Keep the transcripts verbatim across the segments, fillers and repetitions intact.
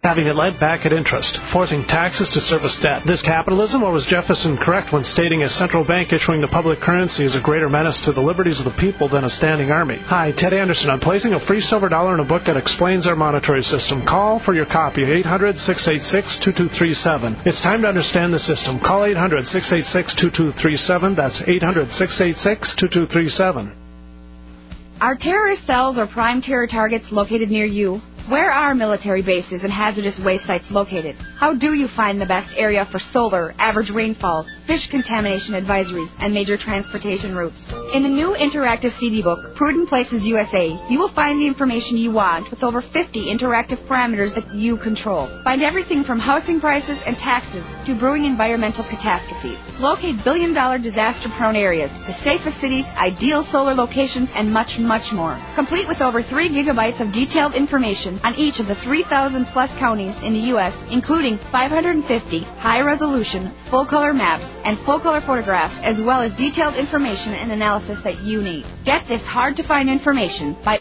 having it lent back at interest, forcing taxes to service debt. This capitalism, or was Jefferson correct when stating a central bank issuing the public currency is a greater menace to the liberties of the people than a standing army? Hi, Ted Anderson. I'm placing a free silver dollar in a book that explains our monetary system. Call for your copy, eight hundred, six eight six, two two three seven. It's time to understand the system. Call eight hundred, six eight six, two two three seven. That's eight hundred, six eight six, two two three seven. Are terrorist cells or prime terror targets located near you? Where are military bases and hazardous waste sites located? How do you find the best area for solar, average rainfalls, fish contamination advisories, and major transportation routes? In the new interactive C D book, Prudent Places U S A, you will find the information you want with over fifty interactive parameters that you control. Find everything from housing prices and taxes to brewing environmental catastrophes. Locate billion-dollar disaster-prone areas, the safest cities, ideal solar locations, and much, much more. Complete with over three gigabytes of detailed information on each of the three thousand plus counties in the U S, including five hundred fifty high-resolution, full-color maps and full-color photographs, as well as detailed information and analysis that you need. Get this hard-to-find information by...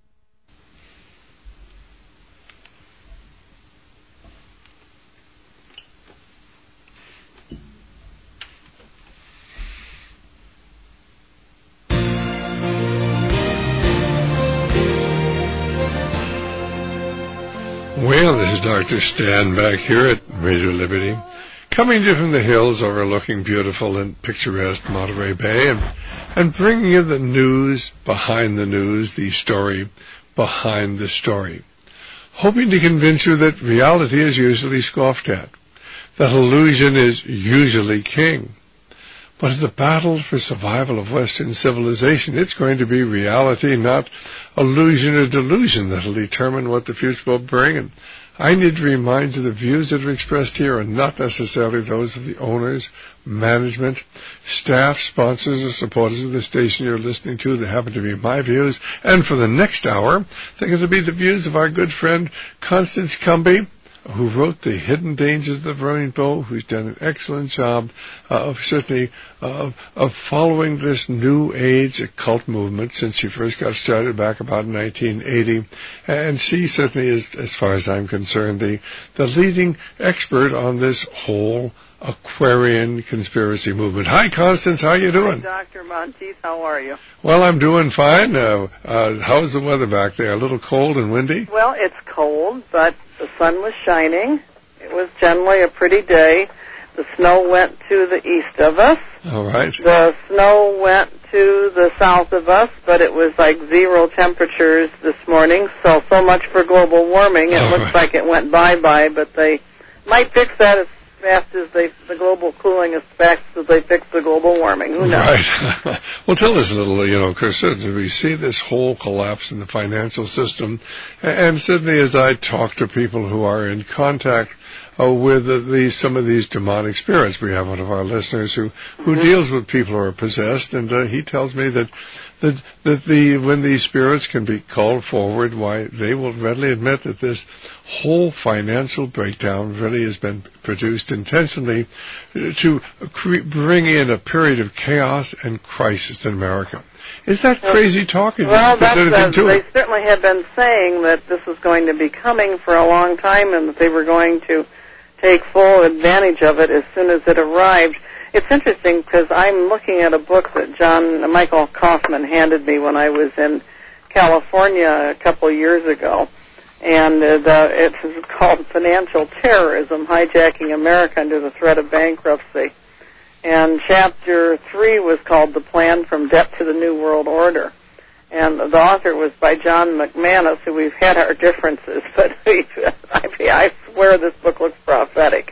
Well, this is Doctor Stan back here at Radio Liberty, coming to you from the hills overlooking beautiful and picturesque Monterey Bay, and, and bringing you the news behind the news, the story behind the story, hoping to convince you that reality is usually scoffed at, that illusion is usually king. But in the battle for survival of Western civilization, it's going to be reality, not illusion or delusion, that will determine what the future will bring. And I need to remind you the views that are expressed here are not necessarily those of the owners, management, staff, sponsors, or supporters of the station you're listening to. They happen to be my views. And for the next hour, they're going to be the views of our good friend Constance Cumby, who wrote The Hidden Dangers of the Rainbow, who's done an excellent job uh, of certainly uh, of following this New Age occult movement since she first got started back about nineteen eighty. And she certainly is, as far as I'm concerned, the, the leading expert on this whole Aquarian conspiracy movement. Hi, Constance. How you doing? Hi, Doctor Monteith. How are you? Well, I'm doing fine. Uh, uh, how's the weather back there? A little cold and windy? Well, it's cold, but the sun was shining. It was generally a pretty day. The snow went to the east of us. All right. The snow went to the south of us, but it was like zero temperatures this morning, so so much for global warming. It All looks right. like it went bye-bye, but they might fix that as fast as they, the global cooling as fast as they fix the global warming. Who knows? Right. Well, tell us a little, you know, because certainly we see this whole collapse in the financial system, and certainly as I talk to people who are in contact uh, with uh, these, some of these demonic spirits, we have one of our listeners who, who mm-hmm. deals with people who are possessed, and uh, he tells me that that that the when these spirits can be called forward, why they will readily admit that this whole financial breakdown really has been produced intentionally to cre- bring in a period of chaos and crisis in America. Is that crazy talk? Well, that's, uh, they certainly have been saying that this is going to be coming for a long time and that they were going to take full advantage of it as soon as it arrived. It's interesting because I'm looking at a book that John Michael Kaufman handed me when I was in California a couple of years ago, and uh, the, it's called Financial Terrorism, Hijacking America Under the Threat of Bankruptcy. And chapter three was called The Plan from Debt to the New World Order. And the author was by John McManus, who we've had our differences, but we, I, I swear this book looks prophetic.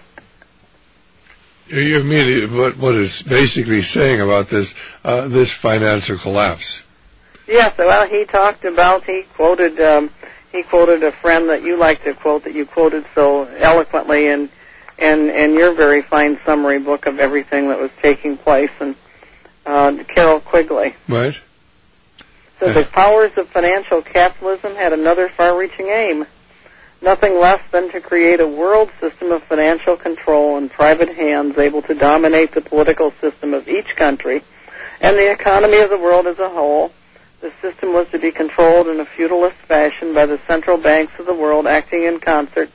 You mean what, what it's basically saying about this uh, this financial collapse? Yes, well, he talked about, he quoted um, he quoted a friend that you like to quote, that you quoted so eloquently in, in, in your very fine summary book of everything that was taking place, and uh, Carol Quigley. Right. So the powers of financial capitalism had another far-reaching aim. Nothing less than to create a world system of financial control in private hands able to dominate the political system of each country and the economy of the world as a whole. The system was to be controlled in a feudalist fashion by the central banks of the world acting in concert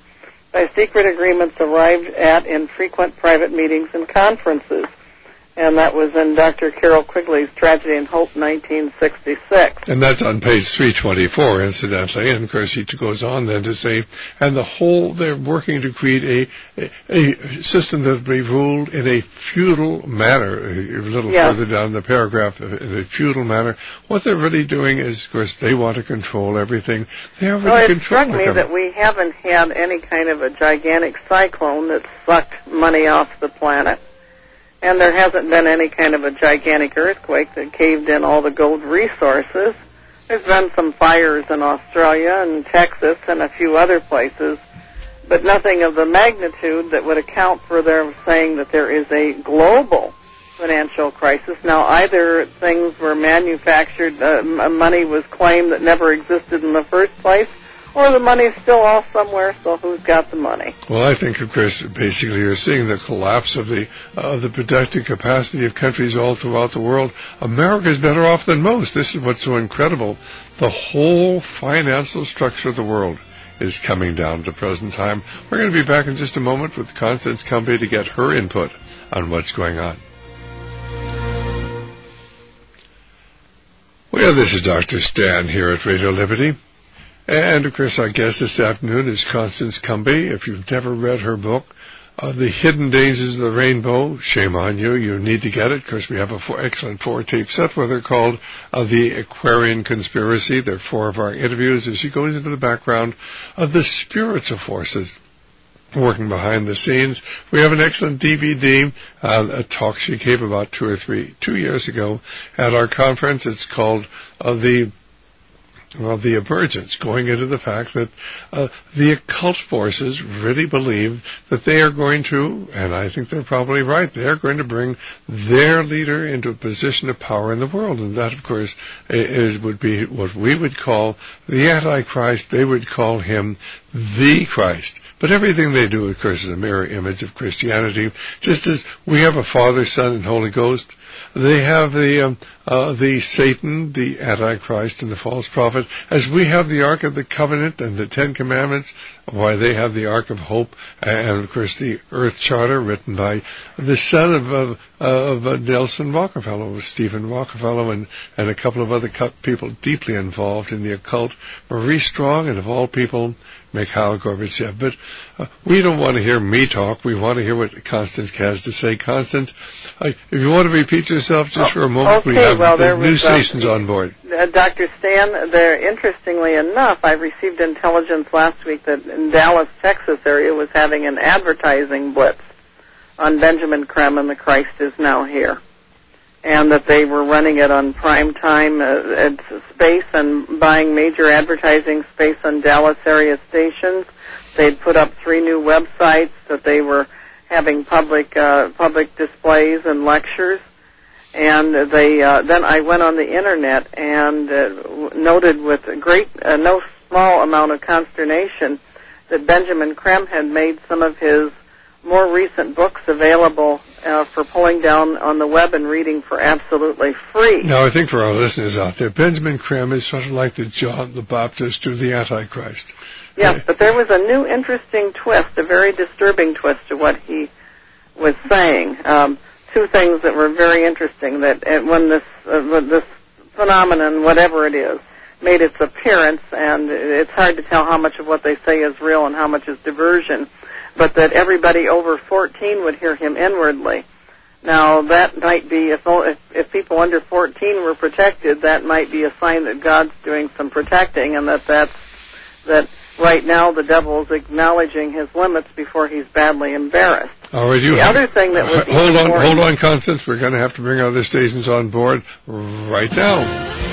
by secret agreements arrived at in frequent private meetings and conferences. And that was in Doctor Carroll Quigley's Tragedy and Hope, nineteen sixty-six. And that's on page three twenty-four, incidentally. And, of course, he goes on then to say, and the whole, they're working to create a, a, a system that will be ruled in a feudal manner, a little yes. further down the paragraph, in a feudal manner. What they're really doing is, of course, they want to control everything. They already well, it control struck me that we haven't had any kind of a gigantic cyclone that sucked money off the planet. And there hasn't been any kind of a gigantic earthquake that caved in all the gold resources. There's been some fires in Australia and Texas and a few other places, but nothing of the magnitude that would account for their saying that there is a global financial crisis. Now, either things were manufactured, uh, money was claimed that never existed in the first place, or the money's still off somewhere, so who's got the money? Well, I think, of course, basically you're seeing the collapse of the uh, the productive capacity of countries all throughout the world. America's better off than most. This is what's so incredible. The whole financial structure of the world is coming down at the present time. We're going to be back in just a moment with Constance Cumby to get her input on what's going on. Well, this is Doctor Stan here at Radio Liberty. And, of course, our guest this afternoon is Constance Cumby. If you've never read her book, uh, The Hidden Dangers of the Rainbow, shame on you. You need to get it because we have an four, excellent four-tape set with her called uh, The Aquarian Conspiracy. There are four of our interviews as she goes into the background of the spiritual forces working behind the scenes. We have an excellent D V D, uh, a talk she gave about two or three, two years ago at our conference. It's called uh, The... Well, the emergence, going into the fact that uh, the occult forces really believe that they are going to, and I think they're probably right, they're going to bring their leader into a position of power in the world. And that, of course, is, would be what we would call the Antichrist. They would call him the Christ. But everything they do, of course, is a mirror image of Christianity. Just as we have a Father, Son, and Holy Ghost, they have the um, uh, the Satan, the Antichrist, and the false prophet, as we have the Ark of the Covenant and the Ten Commandments. Why, they have the Ark of Hope, and of course the Earth Charter, written by the son of of, of uh, Nelson Rockefeller, Stephen Rockefeller, and and a couple of other people deeply involved in the occult. Marie Strong, and of all people, Mikhail Gorbachev. But uh, we don't want to hear me talk. We want to hear what Constance has to say. Constance, uh, if you want to repeat yourself just oh, for a moment, okay, we have well, the new was, stations uh, on board. Uh, Doctor Stan, there, interestingly enough, I received intelligence last week that in Dallas, Texas area was having an advertising blitz on Benjamin Creme and the Christ is Now Here, and that they were running it on prime time uh, at space and buying major advertising space on Dallas area stations. They'd put up three new websites, that they were having public uh, public displays and lectures. And they uh, then I went on the internet and uh, noted with great, uh, no small amount of consternation, that Benjamin Creme had made some of his more recent books available uh, for pulling down on the web and reading for absolutely free. Now, I think for our listeners out there, Benjamin Creme is sort of like the John the Baptist to the Antichrist. Yes, uh, but there was a new interesting twist, a very disturbing twist to what he was saying. Um, two things that were very interesting, that uh, when this uh, when this phenomenon, whatever it is, made its appearance, and it's hard to tell how much of what they say is real and how much is diversion, but that everybody over fourteen would hear him inwardly. Now, that might be, if, if if people under fourteen were protected, that might be a sign that God's doing some protecting, and that that's, that right now the devil is acknowledging his limits before he's badly embarrassed. All right, you the have, other thing that was hold on, important, hold on, Constance. We're going to have to bring other stations on board right now.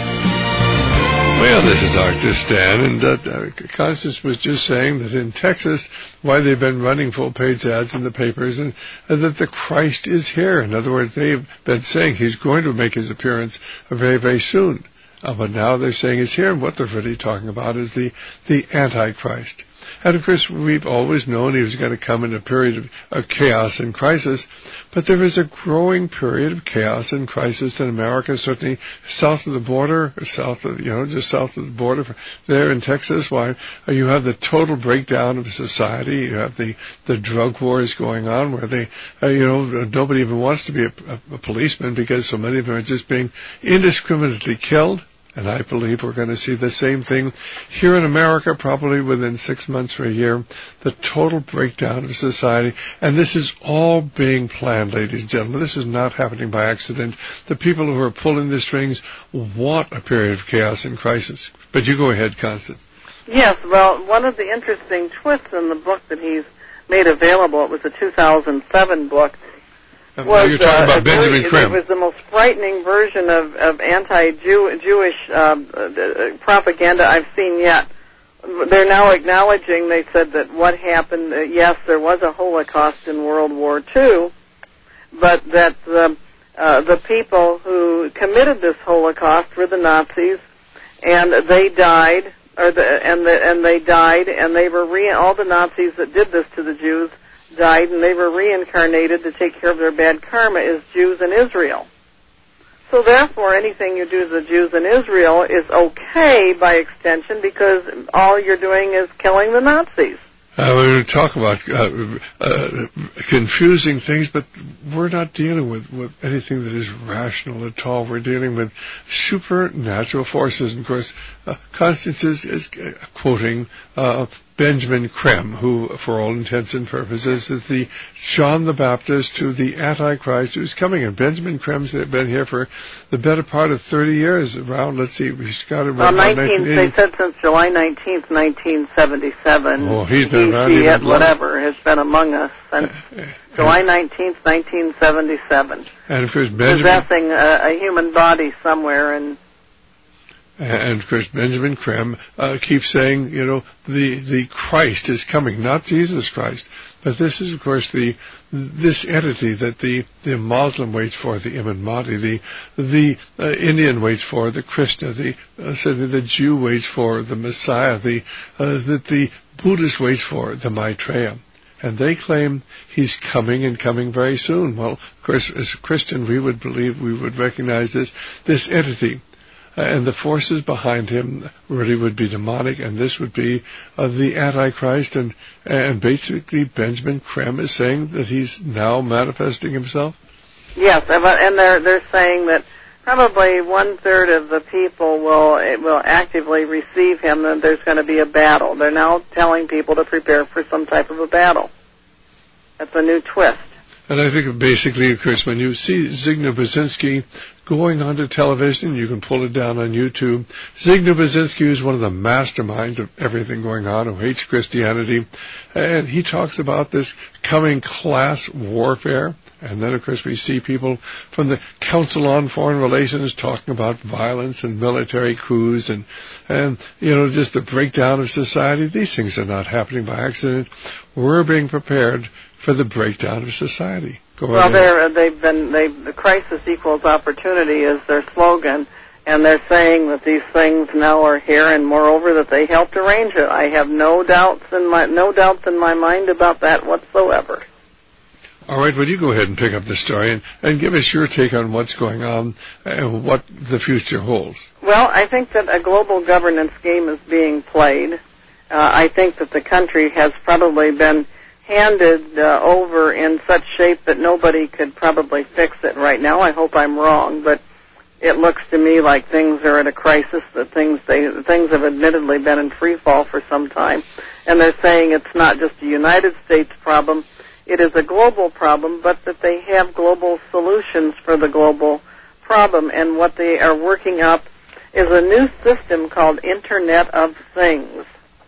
Well, this is Doctor Stan, and uh, uh, Constance was just saying that in Texas, why they've been running full-page ads in the papers, and uh, that the Christ is here. In other words, they've been saying he's going to make his appearance very, very soon. Uh, but now they're saying he's here, and what they're really talking about is the, the Antichrist. And, of course, we've always known he was going to come in a period of, of chaos and crisis, but there is a growing period of chaos and crisis in America, certainly south of the border, south of, you know, just south of the border there in Texas. Why, you have the total breakdown of society. You have the, the drug wars going on where they, uh, you know, nobody even wants to be a, a, a policeman because so many of them are just being indiscriminately killed. And I believe we're going to see the same thing here in America probably within six months or a year, the total breakdown of society. And this is all being planned, ladies and gentlemen. This is not happening by accident. The people who are pulling the strings want a period of chaos and crisis. But you go ahead, Constance. Yes, well, one of the interesting twists in the book that he's made available, it was a two thousand seven book, Um, was, you're talking uh, about Benjamin it, Creme. It was the most frightening version of, of anti-Jewish um, uh, propaganda I've seen yet. They're now acknowledging, they said that what happened, uh, yes, there was a Holocaust in World War Two, but that the, uh, the people who committed this Holocaust were the Nazis, and they died, or the, and, the, and they died, and they were re- all the Nazis that did this to the Jews died, and they were reincarnated to take care of their bad karma as Jews in Israel. So therefore, anything you do to the Jews in Israel is okay by extension because all you're doing is killing the Nazis. Uh, we're going to talk about uh, uh, confusing things, but we're not dealing with, with anything that is rational at all. We're dealing with supernatural forces. And, of course, uh, Constance is, is uh, quoting uh, Benjamin Creme, who, for all intents and purposes, is the John the Baptist to the Antichrist who's coming. And Benjamin Creme's been here for the better part of thirty years. Around, let's see, he's got it well, around nineteen, they said since July nineteenth, nineteen seventy-seven. Oh, he's been around he, even whatever, has been among us since July nineteenth, nineteen seventy-seven. And, of course, Benjamin... Possessing a, a human body somewhere in... And, of course, Benjamin Creme uh, keeps saying, you know, the, the Christ is coming, not Jesus Christ. But this is, of course, the this entity that the, the Muslim waits for, the Imam Mahdi, the the uh, Indian waits for, the Krishna, the uh, the Jew waits for, the Messiah, the uh, that the Buddhist waits for, the Maitreya. And they claim he's coming and coming very soon. Well, of course, as a Christian, we would believe, we would recognize this this entity. Uh, and the forces behind him really would be demonic, and this would be uh, the Antichrist. And and basically, Benjamin Creme is saying that he's now manifesting himself. Yes, and they're they're saying that probably one third of the people will will actively receive him, and there's going to be a battle. They're now telling people to prepare for some type of a battle. That's a new twist. And I think basically, of course, when you see Zygmunt Brzezinski going onto television, you can pull it down on YouTube. Zygmunt Brzezinski is one of the masterminds of everything going on, who hates Christianity. And he talks about this coming class warfare. And then, of course, we see people from the Council on Foreign Relations talking about violence and military coups and, and, you know, just the breakdown of society. These things are not happening by accident. We're being prepared for the breakdown of society. Go well, ahead. they're, they've been, they the crisis equals opportunity is their slogan, and they're saying that these things now are here, and moreover that they helped arrange it. I have no doubts in my no doubts in my mind about that whatsoever. All right, well, you go ahead and pick up the story and, and give us your take on what's going on and what the future holds. Well, I think that a global governance game is being played. Uh, I think that the country has probably been handed uh, over in such shape that nobody could probably fix it right now. I hope I'm wrong, but it looks to me like things are at a crisis, that things they things have admittedly been in free fall for some time, and they're saying it's not just a United States problem, it is a global problem, but that they have global solutions for the global problem, and what they are working up is a new system called Internet of Things,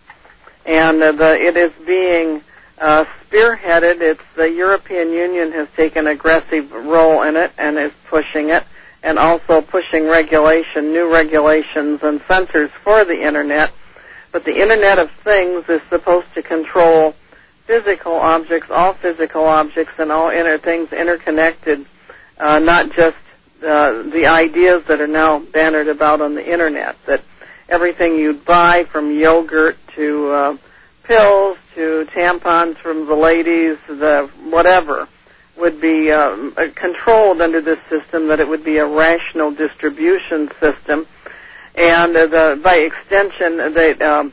and uh, the, it is being Uh, spearheaded. It's the European Union has taken an aggressive role in it and is pushing it, and also pushing regulation, new regulations and censors for the Internet. But the Internet of Things is supposed to control physical objects, all physical objects, and all inner things interconnected, uh, not just uh, the ideas that are now bannered about on the Internet, that everything you buy, from yogurt to uh, pills to tampons from the ladies, the whatever, would be um, controlled under this system, that it would be a rational distribution system. And uh, the, by extension, they, um,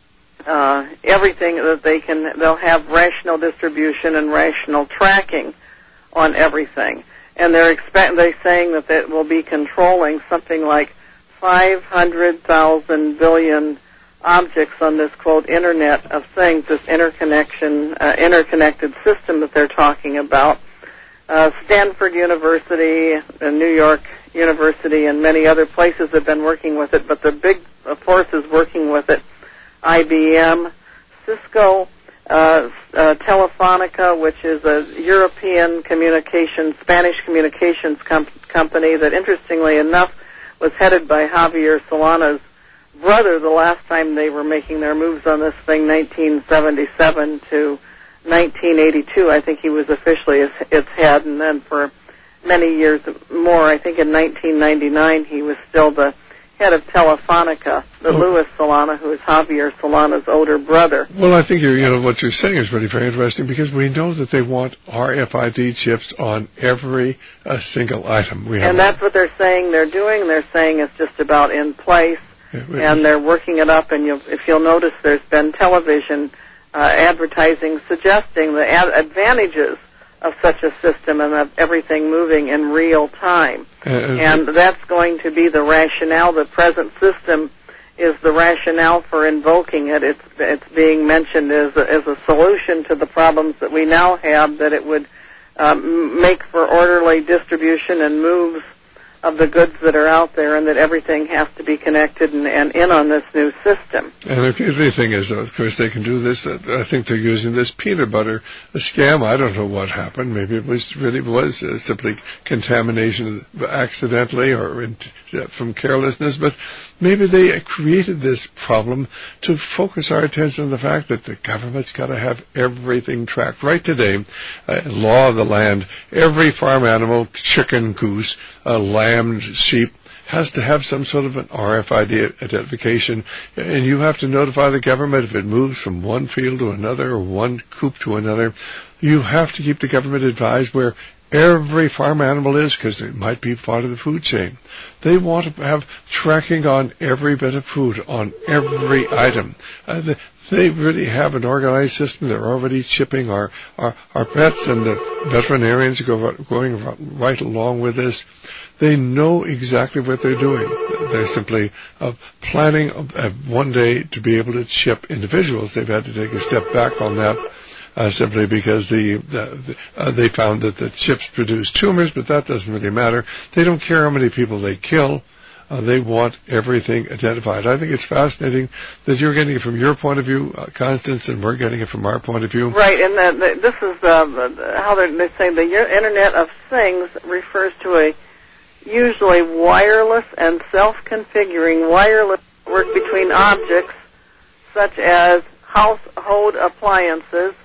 uh, everything that they can, they'll have rational distribution and rational tracking on everything. And they're expect, they're saying that it will be controlling something like five hundred thousand billion objects on this, quote, Internet of Things, this interconnection, uh, interconnected system that they're talking about. Uh, Stanford University, uh, New York University, and many other places have been working with it, but the big uh, forces working with it, I B M, Cisco, uh, uh, Telefonica, which is a European communications, Spanish communications com- company that, interestingly enough, was headed by Javier Solana's brother the last time they were making their moves on this thing, nineteen seventy-seven to nineteen eighty-two, I think he was officially its, its head, and then for many years more, I think in nineteen ninety-nine, he was still the head of Telefonica, the oh. Luis Solana, who is Javier Solana's older brother. Well, I think you're, you know what you're saying is really very interesting, because we know that they want R F I D chips on every uh, single item. We have and that's what they're saying they're doing. They're saying it's just about in place, yeah, and they're working it up. And you'll, if you'll notice, there's been television uh, advertising suggesting the ad- advantages of such a system and of everything moving in real time. Uh, and that's going to be the rationale. The present system is the rationale for invoking it. It's, it's being mentioned as a, as a solution to the problems that we now have, that it would um, make for orderly distribution and moves of the goods that are out there, and that everything has to be connected and, and in on this new system. And the the thing is, of course, they can do this. I think they're using this peanut butter a scam. I don't know what happened. Maybe it was really was uh, simply contamination accidentally or in, uh, from carelessness, but maybe they created this problem to focus our attention on the fact that the government's got to have everything tracked. Right today, uh, law of the land, every farm animal, chicken, goose, uh, lamb, sheep, has to have some sort of an R F I D identification, and you have to notify the government if it moves from one field to another or one coop to another. You have to keep the government advised where every farm animal is, because it might be part of the food chain. They want to have tracking on every bit of food, on every item. Uh, the, They really have an organized system. They're already chipping our, our, our pets, and the veterinarians are go, going right along with this. They know exactly what they're doing. They're simply uh, planning uh, one day to be able to chip individuals. They've had to take a step back on that uh, simply because the, the, uh, they found that the chips produce tumors, but that doesn't really matter. They don't care how many people they kill. Uh, they want everything identified. I think it's fascinating that you're getting it from your point of view, uh, Constance, and we're getting it from our point of view. Right, and the, the, this is uh, how they're, they're saying the Internet of Things refers to a usually wireless and self-configuring wireless network between objects such as household appliances.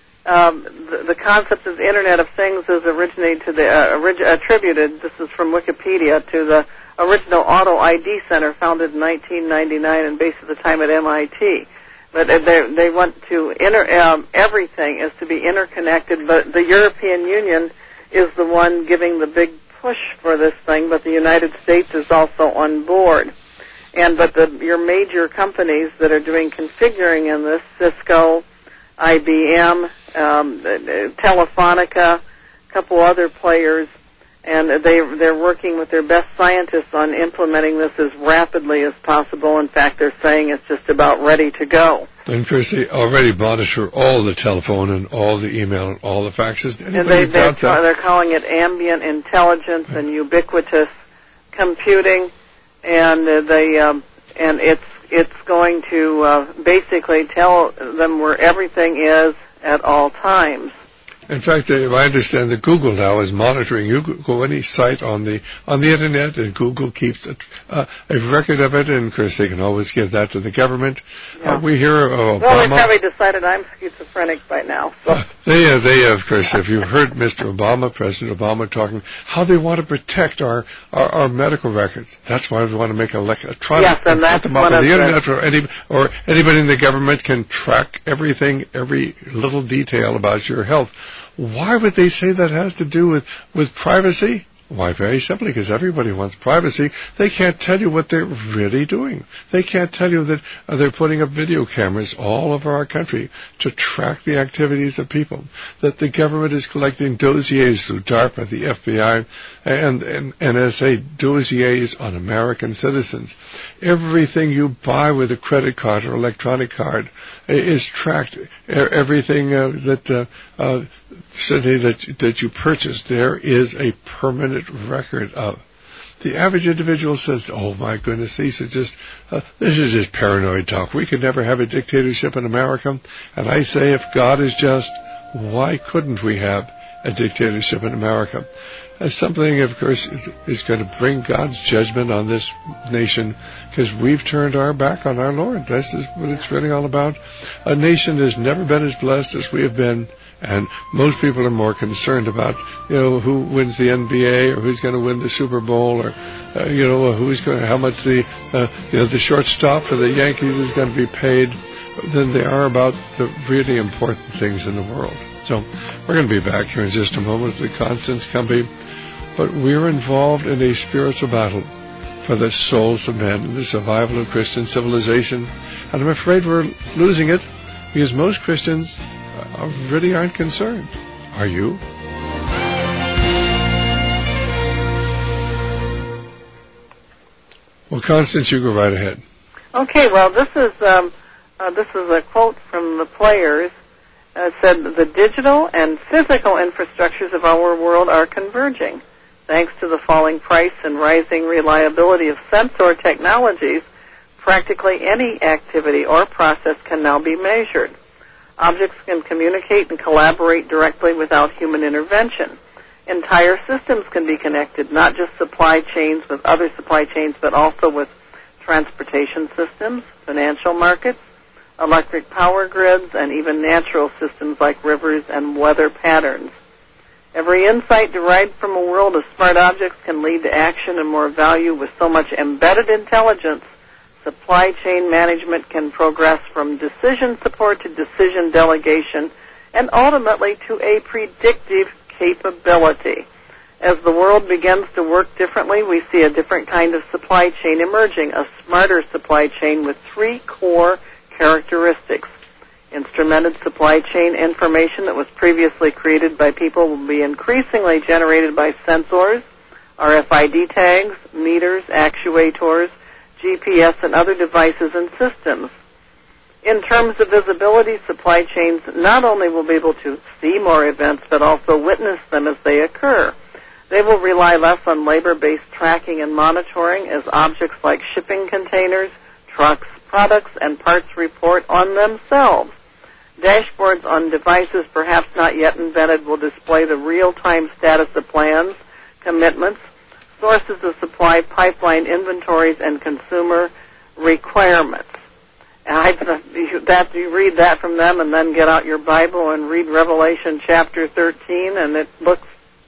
Um, the, the concept of the Internet of Things is originated to the uh, orig- attributed. This is from Wikipedia, to the original Auto I D Center, founded in nineteen ninety-nine and based at the time at M I T. But they they want to inter um, everything is to be interconnected. But the European Union is the one giving the big push for this thing. But the United States is also on board. And but the your major companies that are doing configuring in this, Cisco, I B M, um, Telefonica, a couple other players, and they, they're working with their best scientists on implementing this as rapidly as possible. In fact, they're saying it's just about ready to go. And of course, they already monitor all the telephone and all the email and all the faxes. Anybody and they, they're, that? they're calling it ambient intelligence yeah. and ubiquitous computing, and uh, they um, and it's it's going to uh, basically tell them where everything is at all times. In fact, uh, I understand that Google now is monitoring. You go any site on the on the internet, and Google keeps a, uh, a record of it. And of course, they can always give that to the government. Yeah. Uh, we hear of Obama. Well, they probably decided I'm schizophrenic by now. So. Uh, They, uh, they, of course, if you heard Mister Obama, President Obama, talking how they want to protect our, our, our medical records. That's why we want to make a electronic. Yes, and that's them up one on of the the internet, or, any, or anybody in the government can track everything, every little detail about your health. Why would they say that has to do with, with privacy? Why, very simply, because everybody wants privacy. They can't tell you what they're really doing. They can't tell you that uh, they're putting up video cameras all over our country to track the activities of people, that the government is collecting dossiers through DARPA, the F B I, and, and N S A, dossiers on American citizens. Everything you buy with a credit card or electronic card is tracked. Everything uh, that uh, uh, certainly that that you purchase, there is a permanent record of. The average individual says, "Oh my goodness, these are just uh, this is just paranoid talk. We could never have a dictatorship in America." And I say, if God is just, why couldn't we have a dictatorship in America? As something, of course, is, is going to bring God's judgment on this nation, because we've turned our back on our Lord. This is what it's really all about. A nation has never been as blessed as we have been, and most people are more concerned about, you know, who wins the N B A, or who's going to win the Super Bowl, or uh, you know, who's going, how much the uh, you know the shortstop for the Yankees is going to be paid, than they are about the really important things in the world. So we're going to be back here in just a moment with Constance Cumby. But we're involved in a spiritual battle for the souls of men and the survival of Christian civilization. And I'm afraid we're losing it because most Christians uh, really aren't concerned. Are you? Well, Constance, you go right ahead. Okay, well, this is um, uh, this is a quote from the Players. Uh, said, "The digital and physical infrastructures of our world are converging. Thanks to the falling price and rising reliability of sensor technologies, practically any activity or process can now be measured. Objects can communicate and collaborate directly without human intervention. Entire systems can be connected, not just supply chains with other supply chains, but also with transportation systems, financial markets, electric power grids, and even natural systems like rivers and weather patterns. Every insight derived from a world of smart objects can lead to action and more value. With so much embedded intelligence, supply chain management can progress from decision support to decision delegation and ultimately to a predictive capability. As the world begins to work differently, we see a different kind of supply chain emerging, a smarter supply chain with three core characteristics. Instrumented supply chain information that was previously created by people will be increasingly generated by sensors, R F I D tags, meters, actuators, G P S, and other devices and systems. In terms of visibility, supply chains not only will be able to see more events, but also witness them as they occur. They will rely less on labor-based tracking and monitoring, as objects like shipping containers, trucks, products, and parts report on themselves. Dashboards on devices perhaps not yet invented will display the real-time status of plans, commitments, sources of supply, pipeline inventories, and consumer requirements. And I, that, you read that from them and then get out your Bible and read Revelation chapter thirteen, and it looks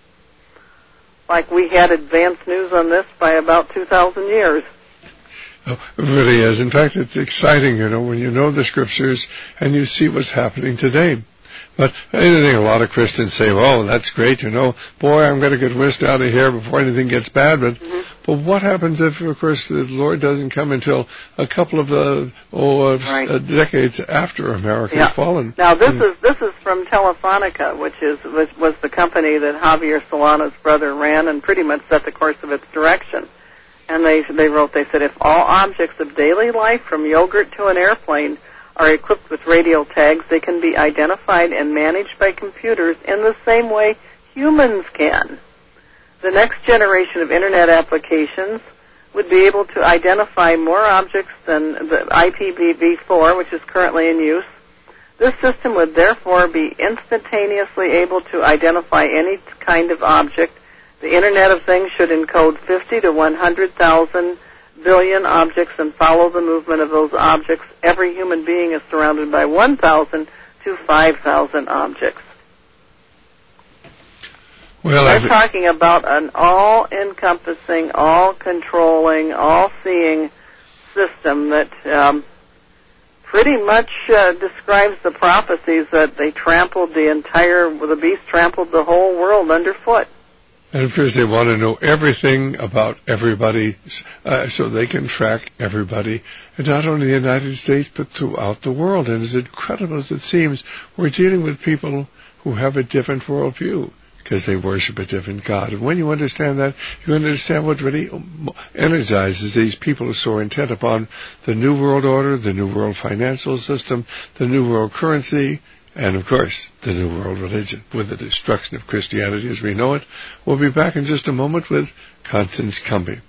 like we had advanced news on this by about two thousand years. Oh, it really is. In fact, it's exciting, you know, when you know the Scriptures and you see what's happening today. But anything, a lot of Christians say, "Oh, that's great, you know, boy, I'm going to get whisked out of here before anything gets bad." But mm-hmm. but what happens if, of course, the Lord doesn't come until a couple of uh, oh, uh, right. uh, decades after America yeah. has fallen? Now, this and, is this is from Telefonica, which is which was the company that Javier Solana's brother ran and pretty much set the course of its direction. And they they wrote, they said, if all objects of daily life, from yogurt to an airplane, are equipped with radio tags, they can be identified and managed by computers in the same way humans can. The next generation of Internet applications would be able to identify more objects than the I P v four, which is currently in use. This system would therefore be instantaneously able to identify any kind of object. The Internet of Things should encode fifty to one hundred thousand billion objects and follow the movement of those objects. Every human being is surrounded by one thousand to five thousand objects. Well, they're talking about an all-encompassing, all-controlling, all-seeing system that um, pretty much uh, describes the prophecies that they trampled the entire, the beast trampled the whole world underfoot. And of course, they want to know everything about everybody, uh, so they can track everybody, and not only the United States, but throughout the world. And as incredible as it seems, we're dealing with people who have a different worldview, because they worship a different God. And when you understand that, you understand what really energizes these people who are so intent upon the New World Order, the New World Financial System, the New World Currency, and, of course, the New World Religion, with the destruction of Christianity as we know it. We'll be back in just a moment with Constance Cumby.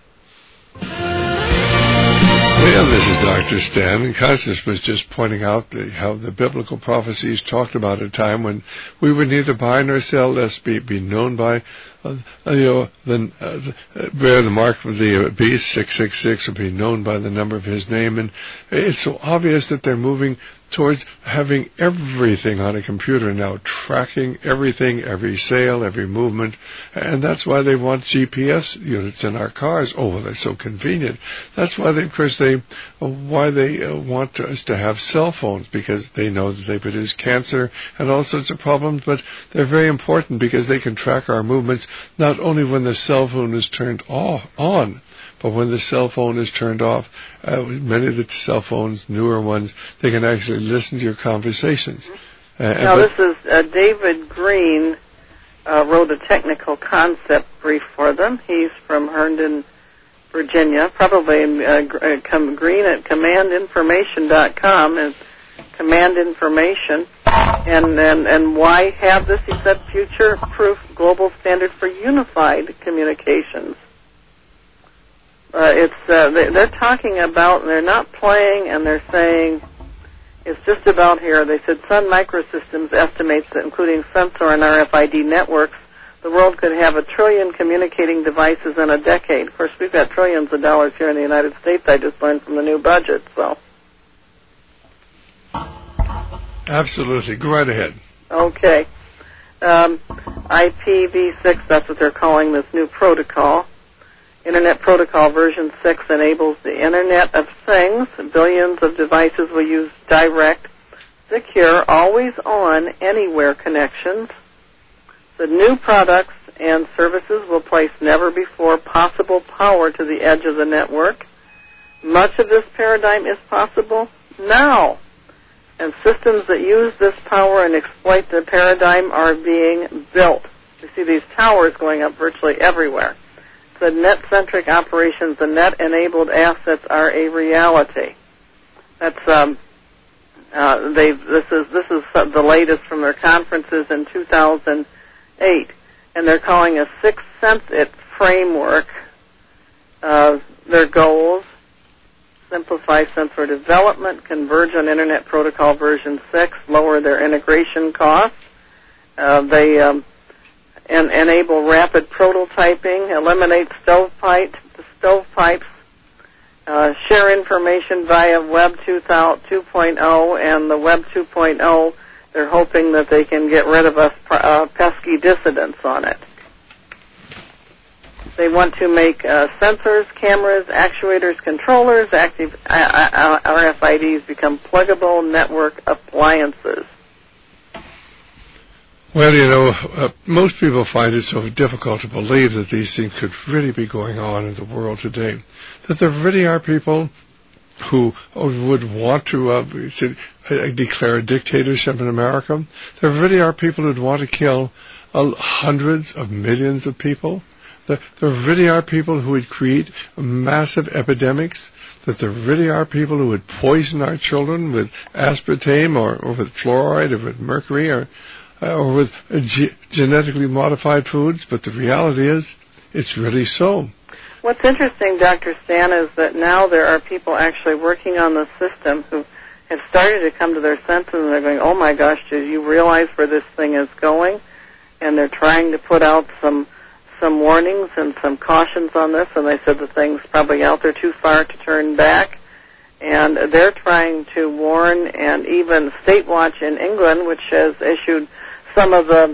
Well, this is Doctor Stan, and Constance was just pointing out the, how the biblical prophecies talked about a time when we would neither buy nor sell, lest be, be known by, uh, you know, the, uh, the, bear the mark of the uh, beast, six six six, or be known by the number of his name. And it's so obvious that they're moving towards having everything on a computer now, tracking everything, every sale, every movement. And that's why they want G P S units in our cars. Oh, well, they're so convenient. That's why, they, of course, they uh, why they uh, want us to have cell phones, because they know that they produce cancer and all sorts of problems, but they're very important because they can track our movements not only when the cell phone is turned off, on, but when the cell phone is turned off. Uh, many of the cell phones, newer ones, they can actually listen to your conversations. Uh, now, this is uh, David Green uh, wrote a technical concept brief for them. He's from Herndon, Virginia, probably uh, uh, Green at command information dot com, is Command Information. And, and, and why have this? He said, future-proof global standard for unified communications. Uh, it's uh, they, they're talking about, and they're not playing, and they're saying it's just about here. They said Sun Microsystems estimates that including sensor and R F I D networks, the world could have a trillion communicating devices in a decade. Of course, we've got trillions of dollars here in the United States. I just learned from the new budget, so. Absolutely. Go right ahead. Okay. Um, I P v six, that's what they're calling this new protocol. Internet Protocol version six enables the Internet of Things. Billions of devices will use direct, secure, always-on, anywhere connections. The new products and services will place never-before possible power to the edge of the network. Much of this paradigm is possible now, and systems that use this power and exploit the paradigm are being built. You see these towers going up virtually everywhere. The net-centric operations, the net-enabled assets are a reality. That's um, uh, they. This is this is the latest from their conferences in two thousand eight, and they're calling a Six Sense It framework. Uh, their goals: simplify sensor development, converge on Internet Protocol version six, lower their integration costs. Uh, they um, and enable rapid prototyping, eliminate stovepipe, stovepipes, uh, share information via Web two point oh, and the Web two point oh, they're hoping that they can get rid of us uh, pesky dissidents on it. They want to make uh, sensors, cameras, actuators, controllers, active uh, R F I Ds become pluggable network appliances. Well, you know, uh, most people find it so difficult to believe that these things could really be going on in the world today, that there really are people who would want to uh, declare a dictatorship in America. There really are people who would want to kill uh, hundreds of millions of people. There, there really are people who would create massive epidemics. That there really are people who would poison our children with aspartame or, or with fluoride or with mercury or Uh, or with uh, ge- genetically modified foods, but the reality is, it's really so. What's interesting, Doctor Stan, is that now there are people actually working on the system who have started to come to their senses, and they're going, oh my gosh, do you realize where this thing is going? And they're trying to put out some some warnings and some cautions on this, and they said the thing's probably out there too far to turn back. And they're trying to warn, and even State Watch in England, which has issued some of the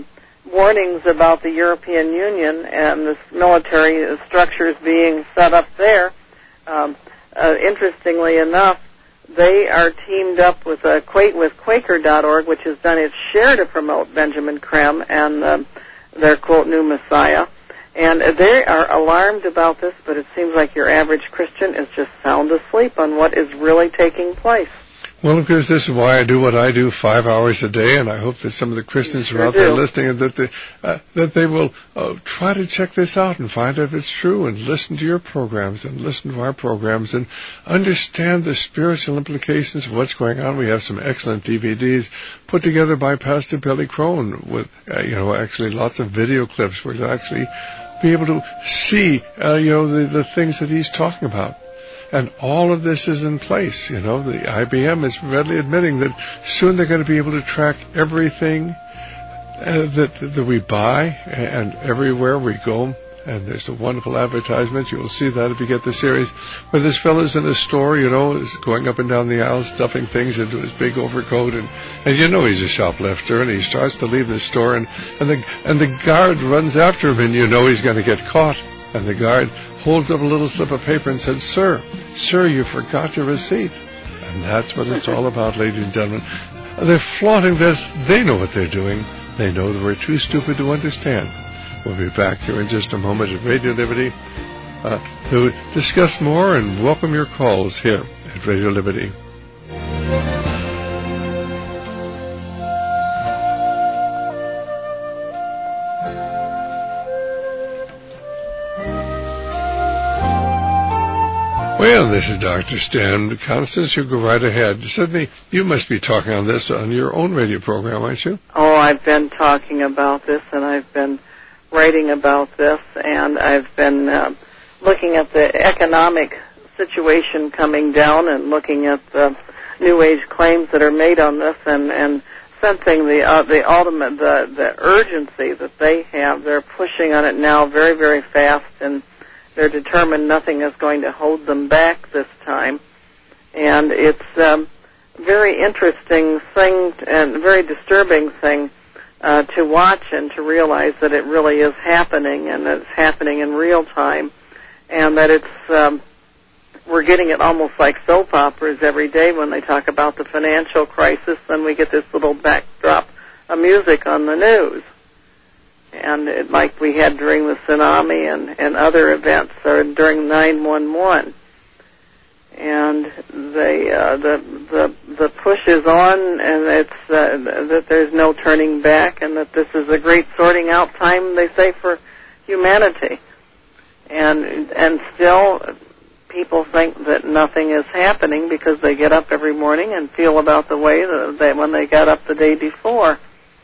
warnings about the European Union and the military structures being set up there. Um, uh, interestingly enough, they are teamed up with a Quake, with Quaker dot org, which has done its share to promote Benjamin Creme and uh, their, quote, new Messiah. And they are alarmed about this, but it seems like your average Christian is just sound asleep on what is really taking place. Well, of course, this is why I do what I do five hours a day, and I hope that some of the Christians sure are out do. there listening, and that they, uh, that they will uh, try to check this out and find out if it's true, and listen to your programs and listen to our programs and understand the spiritual implications of what's going on. We have some excellent D V Ds put together by Pastor Billy Crone with, uh, you know, actually lots of video clips where you'll actually be able to see, uh, you know, the, the things that he's talking about. And all of this is in place. You know, the I B M is readily admitting that soon they're going to be able to track everything uh, that, that we buy and everywhere we go. And there's a wonderful advertisement. You'll see that if you get the series. Where this fellow's in a store, you know, is going up and down the aisle, stuffing things into his big overcoat. And, and you know he's a shoplifter. And he starts to leave the store. And, and, the, and the guard runs after him. And you know he's going to get caught. And the guard holds up a little slip of paper and says, Sir, sir, you forgot your receipt. And that's what it's all about, ladies and gentlemen. They're flaunting this. They know what they're doing. They know that we're too stupid to understand. We'll be back here in just a moment at Radio Liberty uh, to discuss more and welcome your calls here at Radio Liberty. Well, this is Doctor Stan. Constance, you go right ahead. Sydney, you must be talking on this on your own radio program, aren't you? Oh, I've been talking about this, and I've been writing about this, and I've been uh, looking at the economic situation coming down and looking at the New Age claims that are made on this, and, and sensing the uh, the ultimate the the urgency that they have. They're pushing on it now very, very fast, and they're determined nothing is going to hold them back this time. And it's um, very interesting thing and very disturbing thing uh, to watch and to realize that it really is happening, and that it's happening in real time, and that it's um, we're getting it almost like soap operas every day when they talk about the financial crisis. Then we get this little backdrop of music on the news. And it, like we had during the tsunami and, and other events, or during nine one one, and they, uh, the the the push is on, and it's uh, that there's no turning back, and that this is a great sorting out time, they say, for humanity, and and still people think that nothing is happening because they get up every morning and feel about the way that they, when they got up the day before.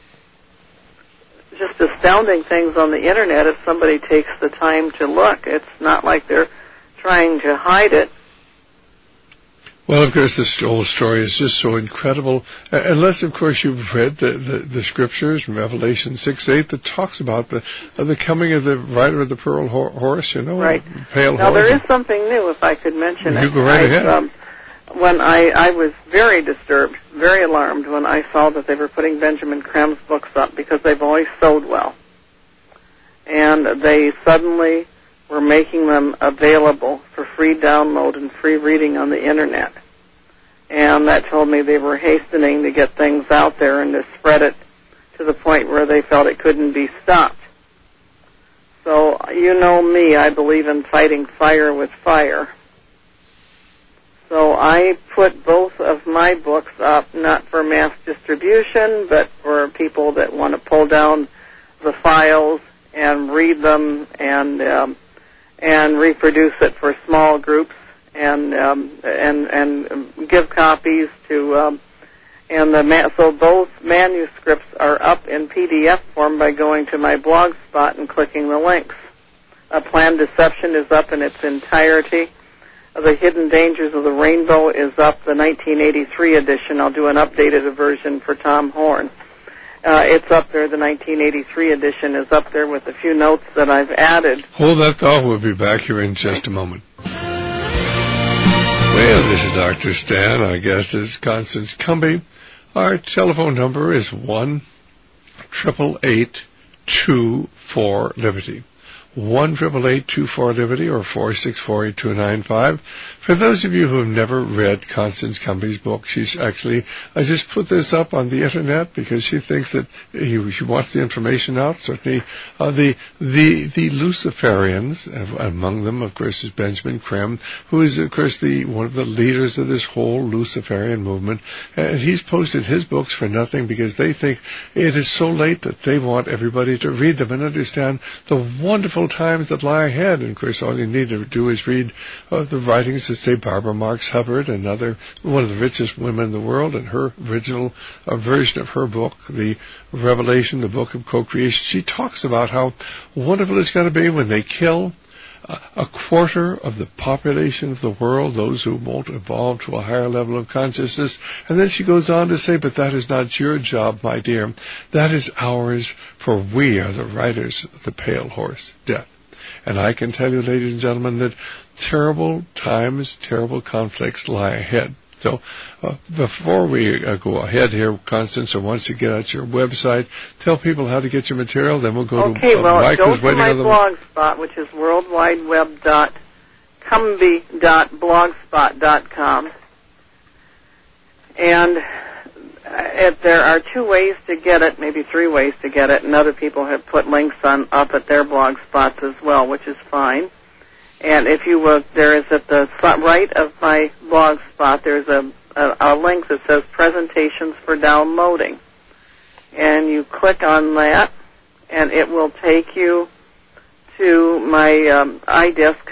Just astounding things on the internet if somebody takes the time to look. It's not like they're trying to hide it. Well, of course, this whole story is just so incredible. Uh, unless, of course, you've read the, the, the scriptures in Revelation six eight that talks about the uh, the coming of the rider of the pearl ho- horse, you know, right. pale now, horse. Now, there is something new, if I could mention you it. You go right I, ahead. Um, when I, I was very disturbed, very alarmed when I saw that they were putting Benjamin Creme's books up because they've always sold well. And they suddenly were making them available for free download and free reading on the internet. And that told me they were hastening to get things out there and to spread it to the point where they felt it couldn't be stopped. So, you know me, I believe in fighting fire with fire. So I put both of my books up, not for mass distribution, but for people that want to pull down the files and read them and um, and reproduce it for small groups, and um, and and give copies to um, and the ma- so both manuscripts are up in P D F form by going to my blog spot and clicking the links. A Planned Deception is up in its entirety. The Hidden Dangers of the Rainbow is up, the nineteen eighty-three edition. I'll do an updated version for Tom Horn. Uh, it's up there. The nineteen eighty-three edition is up there with a few notes that I've added. Hold that thought. We'll be back here in just a moment. Well, this is Doctor Stan. Our guest is Constance Cumby. Our telephone number is one eight eight eight, two four Liberty. one eight eight eight two four Liberty or four six four eight two nine five. For those of you who have never read Constance Cumbie's book, she's actually, I just put this up on the internet because she thinks that he, she wants the information out. Certainly, uh, the the the Luciferians, among them, of course, is Benjamin Creme, who is, of course, the one of the leaders of this whole Luciferian movement. And he's posted his books for nothing because they think it is so late that they want everybody to read them and understand the wonderful times that lie ahead. And of course, all you need to do is read uh, the writings of, say, Barbara Marx Hubbard, another one of the richest women in the world, and her original uh, version of her book, the Revelation, the Book of Co-Creation. She talks about how wonderful it's going to be when they kill uh, a quarter of the population of the world, those who won't evolve to a higher level of consciousness. And then she goes on to say, but that is not your job, my dear. That is ours, for we are the riders of the pale horse, death. And I can tell you, ladies and gentlemen, that terrible times, terrible conflicts lie ahead. So uh, before we uh, go ahead here, Constance, I want you to get out your website, tell people how to get your material, then we'll go okay, to uh, well, Mike, go who's to waiting my on the blog spot, which is world wide web dot cumbie dot blogspot dot com. And If there are two ways to get it, maybe three ways to get it, and other people have put links on up at their blog spots as well, which is fine. And if you look, there is at the right of my blog spot, there's a, a, a link that says Presentations for Downloading. And you click on that, and it will take you to my um, iDisk.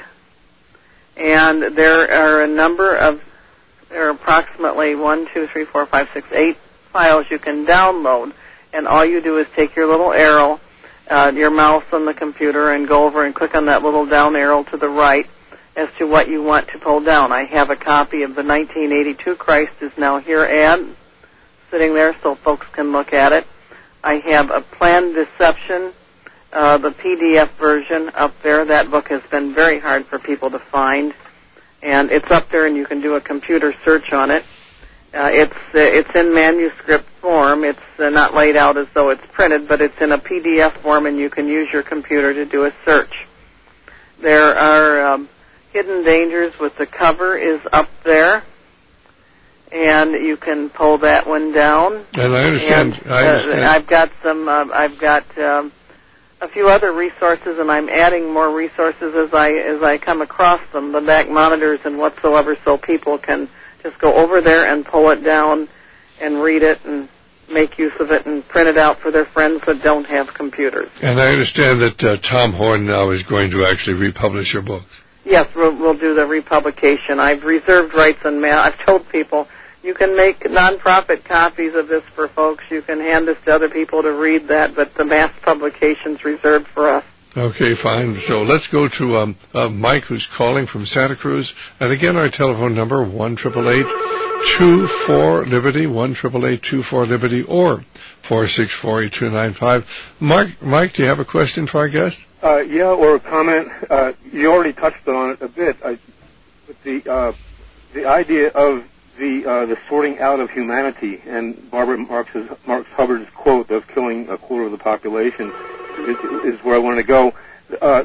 And there are a number of, there are approximately one, two, three, four, five, six, eight files you can download. And all you do is take your little arrow, uh, your mouse on the computer, and go over and click on that little down arrow to the right as to what you want to pull down. I have a copy of the nineteen eighty-two Christ is Now Here ad sitting there so folks can look at it. I have a Planned Deception, uh, the P D F version up there. That book has been very hard for people to find, and it's up there, and you can do a computer search on it. Uh, it's uh, it's in manuscript form. It's uh, not laid out as though it's printed, but it's in a P D F form, and you can use your computer to do a search. There are um, Hidden Dangers with the cover is up there, and you can pull that one down. And I understand. And, uh, I understand. I've got some. Uh, I've got um, a few other resources, and I'm adding more resources as I as I come across them. The back monitors and whatsoever, so people can just go over there and pull it down and read it and make use of it and print it out for their friends that don't have computers. And I understand that uh, Tom Horn now is going to actually republish your books. Yes, we'll, we'll do the republication. I've reserved rights and mail. I've told people you can make nonprofit copies of this for folks. You can hand this to other people to read that, but the mass publication's reserved for us. Okay, fine. So let's go to um, uh, Mike, who's calling from Santa Cruz. And again, our telephone number, one eight eight eight two four Liberty, one eight eight eight two four Liberty, or four six four eight two nine five. Mike, Mike, do you have a question for our guest? Uh, yeah, or a comment. Uh, you already touched on it a bit. I, but the uh, the idea of the uh, the sorting out of humanity and Barbara Marx's, Marx Hubbard's quote of killing a quarter of the population is, is where I want to go. Uh,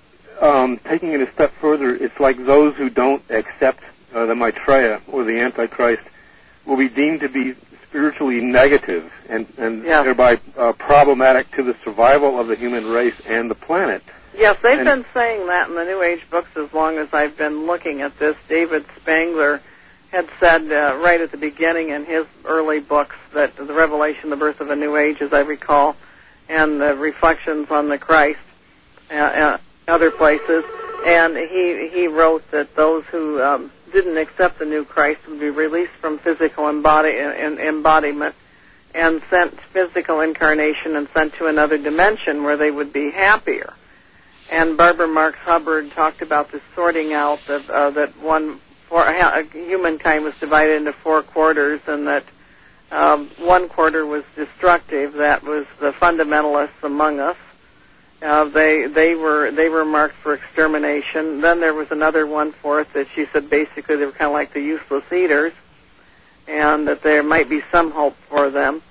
um, taking it a step further, it's like those who don't accept uh, the Maitreya or the Antichrist will be deemed to be spiritually negative and, and yeah. thereby uh, problematic to the survival of the human race and the planet. Yes, they've and, been saying that in the New Age books as long as I've been looking at this. David Spangler had said uh, right at the beginning in his early books that the Revelation, the Birth of a New Age, as I recall, and the Reflections on the Christ, uh, uh, other places, and he he wrote that those who um, didn't accept the new Christ would be released from physical embody, in, embodiment and sent physical incarnation and sent to another dimension where they would be happier. And Barbara Marx Hubbard talked about the sorting out of uh, that one for, uh, humankind was divided into four quarters, and that um, one quarter was destructive. That was the fundamentalists among us. Uh, they they were they were marked for extermination. Then there was another one fourth that she said basically they were kind of like the useless eaters, and that there might be some hope for them.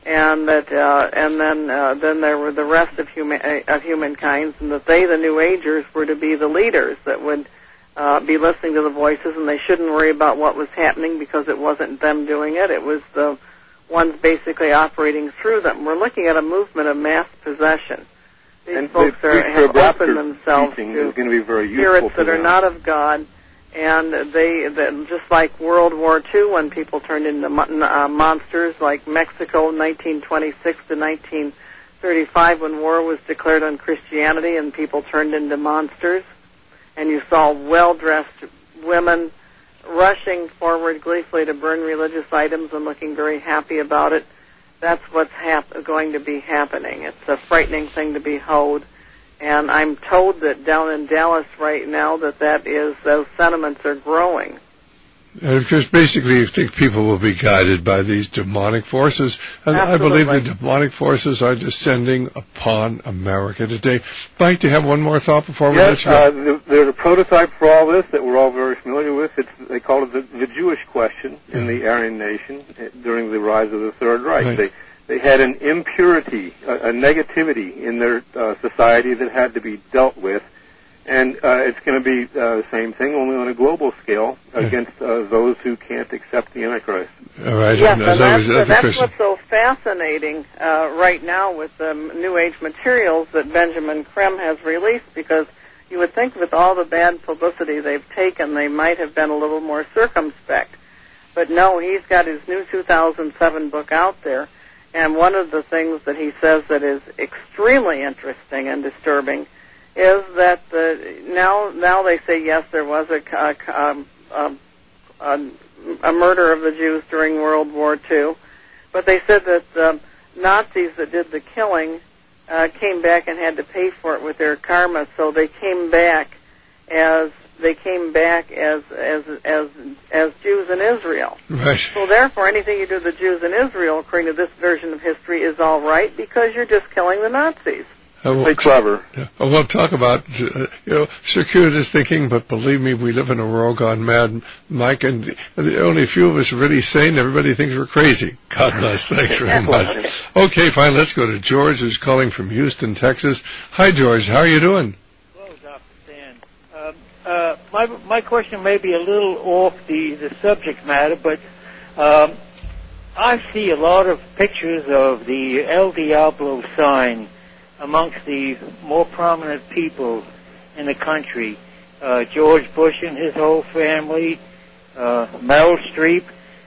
and that uh, and then uh, then there were the rest of human uh, of humankind, and that they, the New Agers, were to be the leaders that would uh, be listening to the voices, and they shouldn't worry about what was happening because it wasn't them doing it; it was the ones basically operating through them. We're looking at a movement of mass possession. These and folks the are, have opened themselves to to is going to be very spirits that are them. Not of God, and they, they just like World War Two, when people turned into uh, monsters, like Mexico, nineteen twenty-six to nineteen thirty-five, when war was declared on Christianity, and people turned into monsters, and you saw well-dressed women rushing forward gleefully to burn religious items and looking very happy about it. That's what's hap- going to be happening. It's a frightening thing to behold, and I'm told that down in Dallas right now that that is, those sentiments are growing. And because basically you think people will be guided by these demonic forces. And Absolutely. I believe the demonic forces are descending upon America today. Mike, do you have one more thought before we yes, let you go? Uh, there's a prototype for all this that we're all very familiar with. It's, they call it the, the Jewish question in the Aryan nation during the rise of the Third Reich. Right. They, they had an impurity, a, a negativity in their uh, society that had to be dealt with. And uh, it's going to be uh, the same thing, only on a global scale, against uh, those who can't accept the Antichrist. All right. Yes, and, and as that's, as that's what's so fascinating uh, right now with the New Age materials that Benjamin Creme has released, because you would think with all the bad publicity they've taken, they might have been a little more circumspect. But no, he's got his new two thousand seven book out there, and one of the things that he says that is extremely interesting and disturbing is that the, now now they say, yes, there was a, a, a, a, a murder of the Jews during World War Two, but they said that the Nazis that did the killing uh, came back and had to pay for it with their karma, so they came back as they came back as as as as Jews in Israel. Right. So therefore, anything you do to the Jews in Israel, according to this version of history, is all right because you're just killing the Nazis. Very clever. Yeah. Well, we'll talk about, uh, you know, circuitous thinking, but believe me, we live in a world gone mad, Mike, and the only few of us are really sane. Everybody thinks we're crazy. God bless. Thanks very much. Okay, fine. Let's go to George, who's calling from Houston, Texas. Hi, George. How are you doing? Hello, Doctor Stan. Um, uh, my my question may be a little off the, the subject matter, but um, I see a lot of pictures of the El Diablo sign amongst the more prominent people in the country. Uh, George Bush and his whole family, uh, Meryl Streep,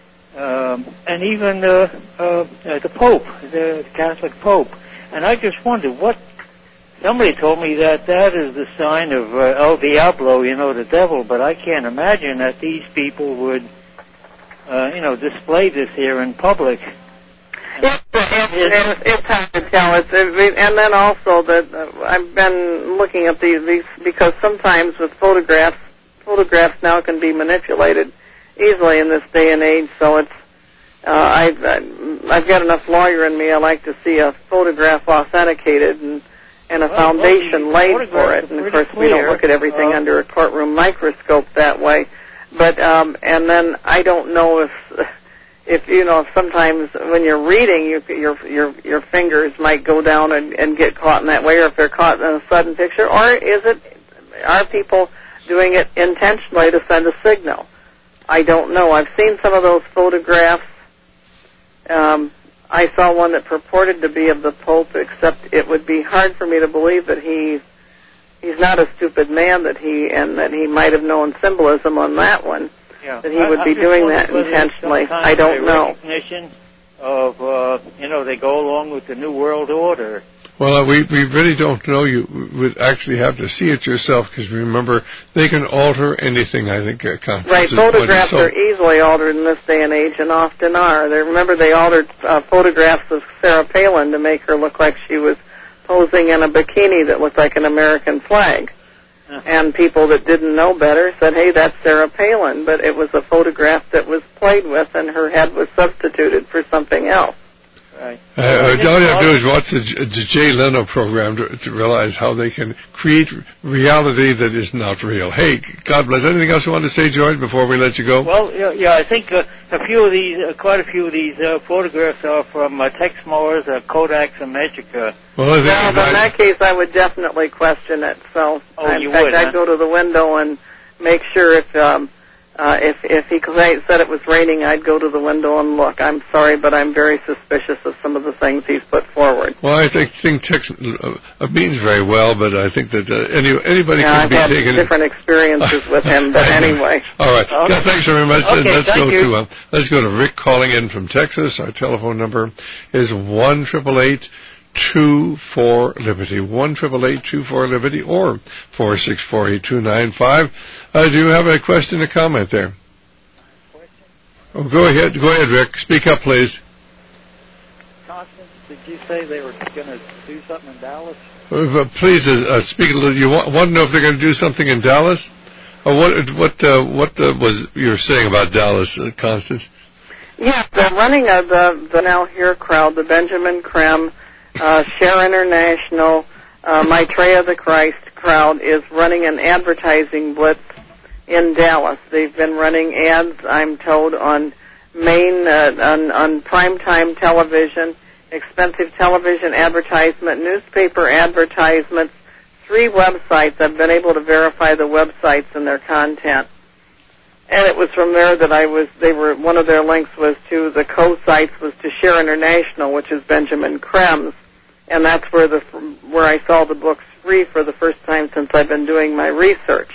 um, and even uh, uh, the Pope, the Catholic Pope. And I just wonder what, somebody told me that that is the sign of uh, El Diablo, you know, the devil, but I can't imagine that these people would, uh, you know, display this here in public. It's, it's, it's hard to tell. It's, it, and then also that uh, I've been looking at these, these because sometimes with photographs, photographs now can be manipulated easily in this day and age. So it's uh, I've I've got enough lawyer in me. I like to see a photograph authenticated and and a well, foundation well, laid for it. And of course, clear. we don't look at everything uh, under a courtroom microscope that way. But um, and then I don't know if. If you know, sometimes when you're reading, you, your your your fingers might go down and, and get caught in that way, or if they're caught in a sudden picture, or is it are people doing it intentionally to send a signal? I don't know. I've seen some of those photographs. Um, I saw one that purported to be of the Pope, except it would be hard for me to believe that he he's not a stupid man, that he and that he might have known symbolism on that one. Yeah. That he would I, be doing that intentionally. I don't know. Recognition of, uh, you know, they go along with the New World Order. Well, uh, we we really don't know. You would actually have to see it yourself, because remember, they can alter anything. I think uh, right. Photographs so. are easily altered in this day and age, and often are. They remember they altered uh, photographs of Sarah Palin to make her look like she was posing in a bikini that looked like an American flag. And people that didn't know better said, hey, that's Sarah Palin, but it was a photograph that was played with and her head was substituted for something else. Right. Uh, all you have to do is watch the, the Jay Leno program to, to realize how they can create reality that is not real. Hey, God bless. Anything else you want to say, George, before we let you go? Well, yeah, yeah I think uh, a few of these, uh, quite a few of these uh, photographs are from uh, Texmoors, uh, Kodaks, and Magica. Well, I think well in that case, I would definitely question it. So, oh, in you fact, would, I'd huh? go to the window and make sure if um, uh, if if he said it was raining, I'd go to the window and look. I'm sorry, but I'm very suspicious of some of the things he's put forward. Well, I think think Tex uh, means very well, but I think that uh, any anybody yeah, can I've be had taken. different experiences with him, but anyway. All right. Okay. Yeah, thanks very much. Okay, let's thank go you. to uh, let's go to Rick calling in from Texas. Our telephone number is one triple eight two four Liberty. One triple eight two four Liberty or four six four eight two nine five. Uh, do you have a question or comment there? Oh, go ahead. Go ahead, Rick. Speak up, please. Constance, did you say they were going to do something in Dallas? Uh, please uh, speak a little. You want, want to know if they're going to do something in Dallas? Or what? What? Uh, what uh, was you were saying about Dallas, uh, Constance? Yeah, the running of the the Now Here crowd, the Benjamin Creme, uh, Share International, uh, Maitreya the Christ crowd is running an advertising blitz in Dallas. They've been running ads, I'm told, on main, uh, on, on primetime television, expensive television advertisement, newspaper advertisements, three websites. I've been able to verify the websites and their content. And it was from there that I was, they were, one of their links was to, the co-sites was to Share International, which is Benjamin Creme's. And that's where the, where I saw the books free for the first time since I've been doing my research.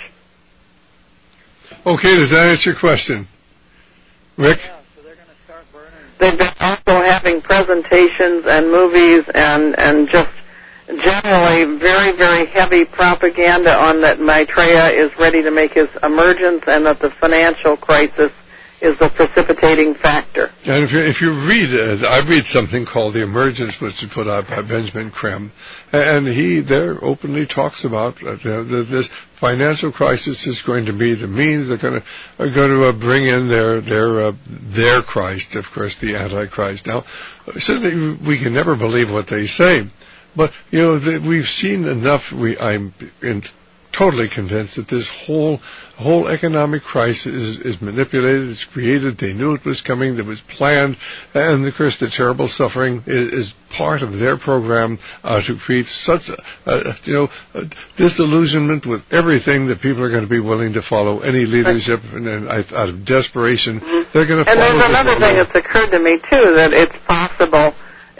Okay, does that answer your question? Rick? Yeah, so they're going to start burning. They've been also having presentations and movies and, and just generally very, very heavy propaganda on that Maitreya is ready to make his emergence and that the financial crisis is the precipitating factor. And if you, if you read, uh, I read something called The Emergence, which is put out by Benjamin Creme, and he there openly talks about uh, the, this financial crisis is going to be the means they're going to are going to uh, bring in their their uh, their Christ, of course, the Antichrist. Now, certainly we can never believe what they say, but you know the, we've seen enough. We I'm in. Totally convinced that this whole whole economic crisis is, is manipulated, it's created, they knew it was coming, it was planned, and of course the terrible suffering is, is part of their program uh, to create such a, a you know a disillusionment with everything that people are going to be willing to follow any leadership, and then out of desperation they're going to follow. And there's another thing that's occurred to me too, that it's possible.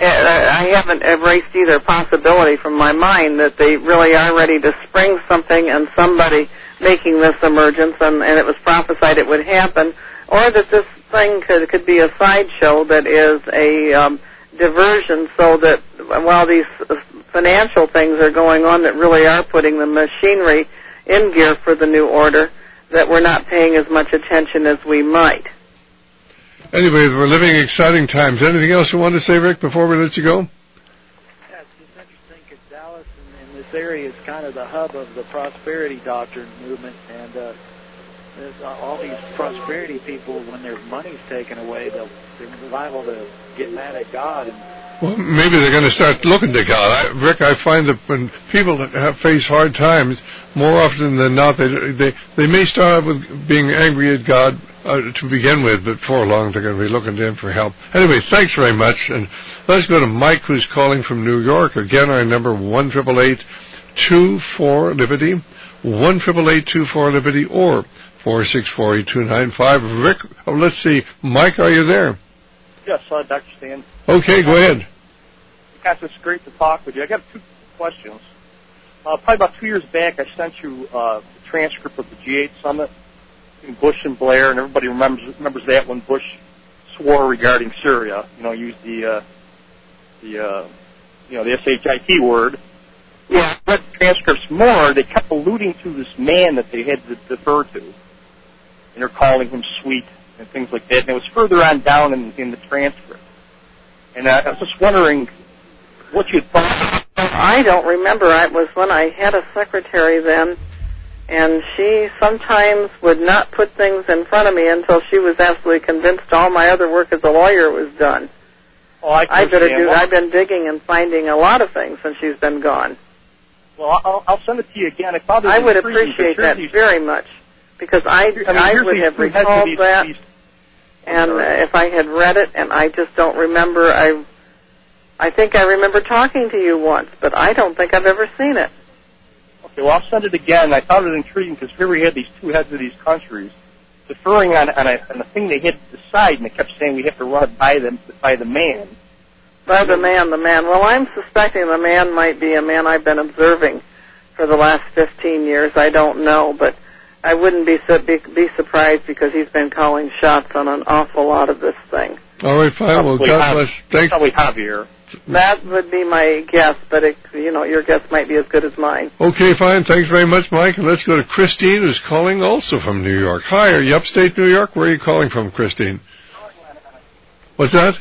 I haven't erased either possibility from my mind that they really are ready to spring something and somebody making this emergence, and, and it was prophesied it would happen, or that this thing could could be a sideshow that is a um, diversion, so that while these financial things are going on that really are putting the machinery in gear for the new order, that we're not paying as much attention as we might. Anyway, we're living exciting times. Anything else you want to say, Rick, before we let you go? Yeah, it's just interesting because Dallas and, and this area is kind of the hub of the prosperity doctrine movement, and uh, there's all these prosperity people, when their money's taken away, they'll, they're liable to get mad at God. And well, maybe they're going to start looking to God. I, Rick, I find that when people have face hard times, more often than not, they they they may start out with being angry at God uh, to begin with, but before long they're going to be looking to Him for help. Anyway, thanks very much, and let's go to Mike, who's calling from New York. Again, our number one triple eight two four Liberty, one triple eight two four Liberty, or four six four eight two nine five. Rick, oh, let's see, Mike, are you there? Yes, uh, Doctor Stan. Okay, go ahead. Guys, it's great to talk with you. I got two questions. Uh, probably about two years back, I sent you uh, the transcript of the G eight summit between Bush and Blair, and everybody remembers remembers that when Bush swore regarding Syria. You know, used the uh, the uh, you know the S H I T word. Yeah. But transcripts more, they kept alluding to this man that they had to defer to, and they're calling him sweet and things like that. And it was further on down in, in the transcript. And I, I was just wondering what you thought. I don't remember. It was when I had a secretary then, and she sometimes would not put things in front of me until she was absolutely convinced all my other work as a lawyer was done. Oh, I, I better do. I've been digging and finding a lot of things since she's been gone. Well, I'll, I'll send it to you again. I, thought it was I would intriguing, appreciate that these, very much because I I, mean, I would have recalled these, that, these, and uh, if I had read it, and I just don't remember. I I think I remember talking to you once, but I don't think I've ever seen it. Okay, well, I'll send it again. I thought it intriguing because here we had these two heads of these countries deferring on, on, a, on a thing they had to decide, and they kept saying we have to run it by them, by the man. By the man, the man. Well, I'm suspecting the man might be a man I've been observing for the last fifteen years. I don't know, but I wouldn't be su- be, be surprised because he's been calling shots on an awful lot of this thing. All right, fine. Well, God bless. Thanks. Probably Javier. That would be my guess, but it, you know, your guess might be as good as mine. Okay, fine. Thanks very much, Mike. And let's go to Christine, who's calling also from New York. Hi, are you upstate New York? Where are you calling from, Christine? What's that?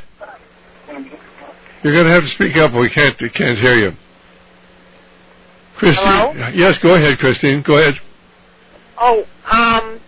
You're going to have to speak up. We can't can't hear you. Christine. Hello? Yes, go ahead, Christine. Go ahead. Oh, um,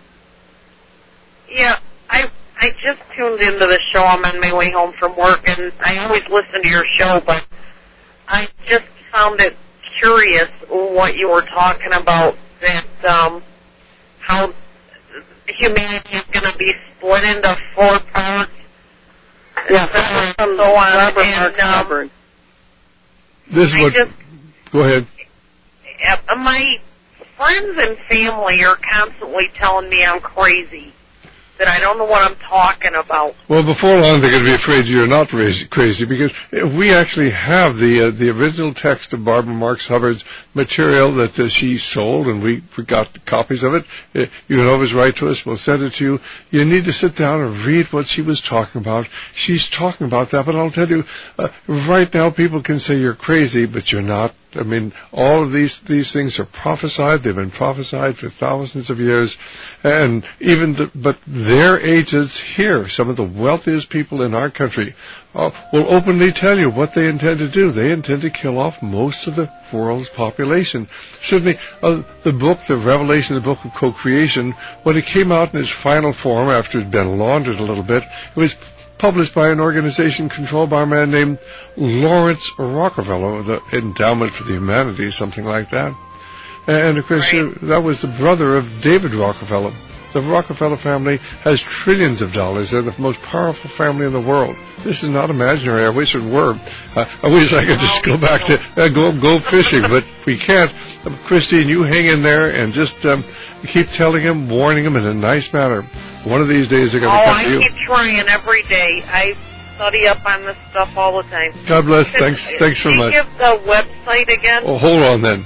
yeah, I I just tuned into the show. I'm on my way home from work, and I always listen to your show, but I just found it curious what you were talking about, that um, how humanity is going to be split into four parts. Yeah, and so on. Robert and, um, Hubbard. This is I what. just, Go ahead. uh, my friends and family are constantly telling me I'm crazy, that I don't know what I'm talking about. Well, before long, they're going to be afraid you're not crazy, because we actually have the uh, the original text of Barbara Marx Hubbard's material that uh, she sold, and we, we got copies of it. Uh, you can always write to us. We'll send it to you. You need to sit down and read what she was talking about. She's talking about that, but I'll tell you, uh, right now people can say you're crazy, but you're not. I mean, all of these these things are prophesied. They've been prophesied for thousands of years, and even the, but their agents here, some of the wealthiest people in our country, uh, will openly tell you what they intend to do. They intend to kill off most of the world's population. Certainly, uh, the book, the Revelation, the book of co-creation, when it came out in its final form after it had been laundered a little bit, it was published by an organization controlled by a man named Lawrence Rockefeller, the Endowment for the Humanities, something like that. And, of course, right. uh, that was the brother of David Rockefeller. The Rockefeller family has trillions of dollars. They're the most powerful family in the world. This is not imaginary. I wish it were. Uh, I wish I could just go back to uh, go go fishing, but we can't. Uh, Christine, you hang in there and just um, keep telling him, warning him in a nice manner. One of these days they're going to oh, come I to you. Oh, I keep trying every day. I study up on this stuff all the time. God bless. Could, thanks Thanks so much. Can you give the website again? Oh, hold on then.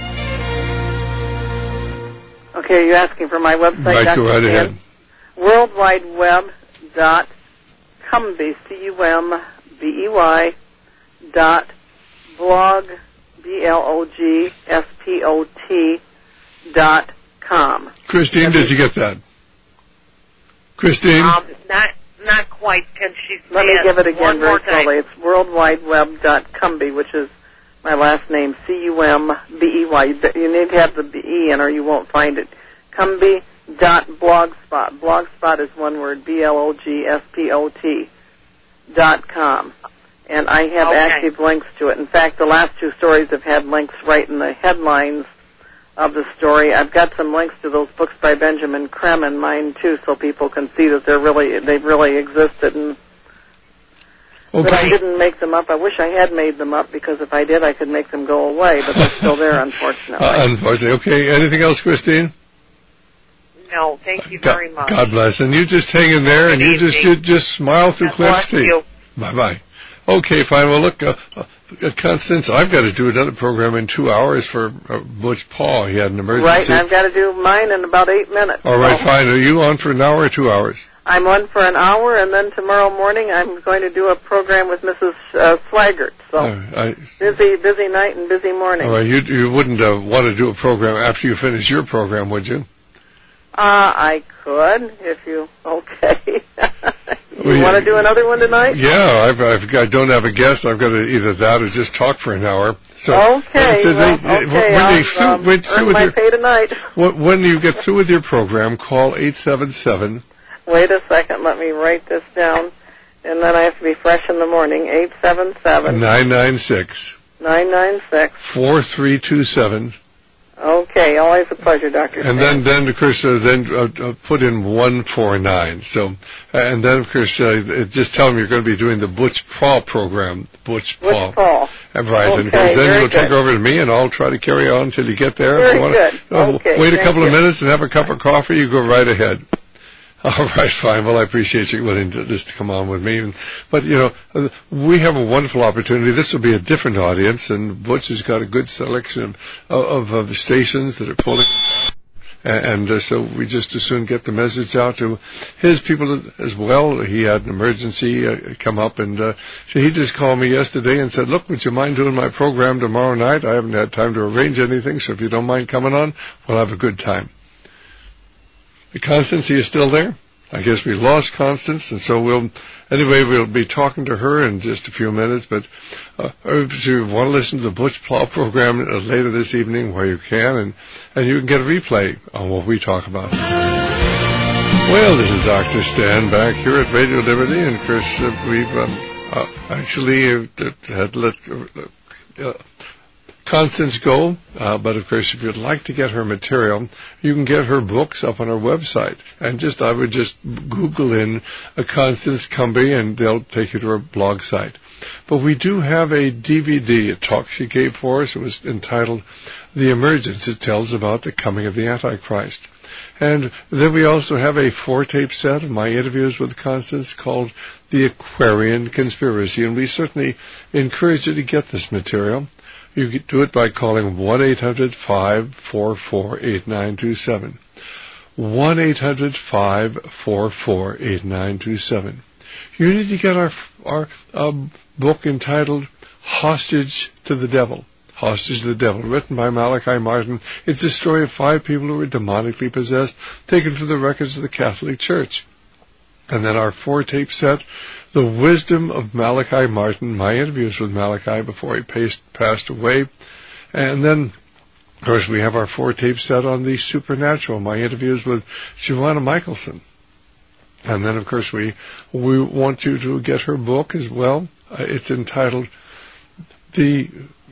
Okay, you're asking for my website? Right, go right ahead. World Wide Web dot Cumbey, C U M B E Y, dot blog, B L O G S P O T, dot com. Christine, did you get that? Christine? Um, not not quite. Can she Let me give it again one very more time. slowly. It's World Wide Web dot Cumbey, which is my last name, C U M B E Y. You need to have the B E in or you won't find it. Cumbey dot blogspot. Blogspot is one word, B L O G S P O T dot com. And I have okay. active links to it. In fact, the last two stories have had links right in the headlines of the story. I've got some links to those books by Benjamin Creme in mine too, so people can see that they're really they've really existed. And okay. But I didn't make them up. I wish I had made them up, because if I did, I could make them go away. But they're still there, unfortunately. Uh, unfortunately. Okay. Anything else, Christine? No, thank you God, very much. God bless. And you just hang in there, and you just you just smile through clenched teeth. Bye bye. Okay, fine. Well, look, uh, uh, Constance, I've got to do another program in two hours for uh, Butch Paul. He had an emergency. Right, and I've got to do mine in about eight minutes. All right, so. fine. Are you on for an hour or two hours? I'm on for an hour, and then tomorrow morning I'm going to do a program with Missus Uh, Swaggart. So uh, I, busy, busy night and busy morning. All right, you you wouldn't uh, want to do a program after you finish your program, would you? Uh, I could, if you, okay. you well, want to do another one tonight? Yeah, I've, I've, I don't have a guest. I've got to either that or just talk for an hour. So, okay, uh, well, they, okay, when I'll you through, um, when earn with my your, pay tonight. When you get through with your program, call eight seven seven. Wait a second, let me write this down. And then I have to be fresh in the morning. eight seven seven. nine nine six. nine nine six. four three two seven. Okay, always a pleasure, Doctor And then, then of course, uh, then uh, uh, put in one four nine. So, uh, and then, of course, uh, just tell them you're going to be doing the Butch Paul program. Butch Paul. Butch Paul. Uh, right, okay, and then very you'll good. take over to me, and I'll try to carry on until you get there. Very if you wanna, good. Uh, okay, wait a couple you. of minutes and have a cup of coffee. You go right ahead. All right, fine. Well, I appreciate you willing to, just to come on with me. And, but, you know, uh, we have a wonderful opportunity. This will be a different audience, and Butch has got a good selection of, of, of stations that are pulling. And, and uh, so we just as soon get the message out to his people as well. He had an emergency uh, come up, and uh, so he just called me yesterday and said, look, would you mind doing my program tomorrow night? I haven't had time to arrange anything, so if you don't mind coming on, we'll have a good time. Constance, are you still there? I guess we lost Constance, and so we'll, anyway, we'll be talking to her in just a few minutes, but uh, if you want to listen to the Butch Plow program uh, later this evening where you can, and, and you can get a replay on what we talk about. Well, this is Doctor Stan back here at Radio Liberty, and Chris, uh, we've um, uh, actually uh, had let uh, Constance go, uh, but of course, if you'd like to get her material, you can get her books up on her website. And just, I would just Google in a Constance Cumby, and they'll take you to her blog site. But we do have a D V D, a talk she gave for us. It was entitled The Emergence. It tells about the coming of the Antichrist. And then we also have a four-tape set of my interviews with Constance called The Aquarian Conspiracy, and we certainly encourage you to get this material. You can do it by calling one eight hundred five four four eight nine two seven. one eight hundred five four four eight nine two seven. You need to get our our um, book entitled Hostage to the Devil. Hostage to the Devil, written by Malachi Martin. It's a story of five people who were demonically possessed, taken from the records of the Catholic Church. And then our four-tape set, The Wisdom of Malachi Martin, my interviews with Malachi before he passed, passed away. And then, of course, we have our four-tape set on the supernatural, my interviews with Joanna Michelson. And then, of course, we we want you to get her book as well. Uh, it's entitled The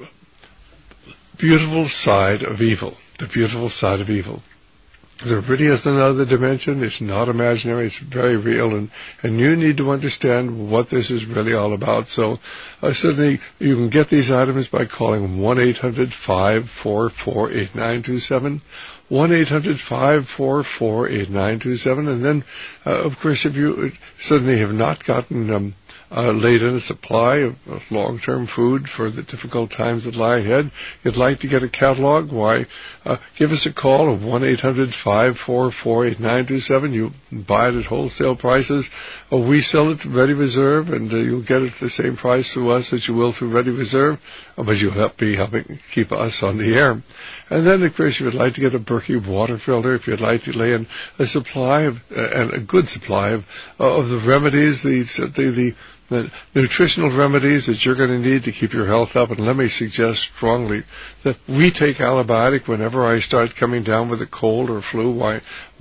Beautiful Side of Evil. The Beautiful Side of Evil. There really is another dimension. It's not imaginary. It's very real, and, and you need to understand what this is really all about. So uh, certainly you can get these items by calling one eight hundred five four four eight nine two seven, one eight hundred five four four eight nine two seven, and then, uh, of course, if you suddenly have not gotten um, Uh, laid in a supply of, of long-term food for the difficult times that lie ahead, you'd like to get a catalog, why, uh, give us a call of one eight hundred five four four eight nine two seven. You buy it at wholesale prices. Uh, we sell it to Ready Reserve, and uh, you'll get it at the same price through us as you will through Ready Reserve, uh, but you'll help be helping keep us on the air. And then, of course, if you'd like to get a Berkey water filter, if you'd like to lay in a supply of, uh, and a good supply of, uh, of the remedies, the, the, the the nutritional remedies that you're going to need to keep your health up. And let me suggest strongly that we take Alibiotic whenever I start coming down with a cold or flu. Why,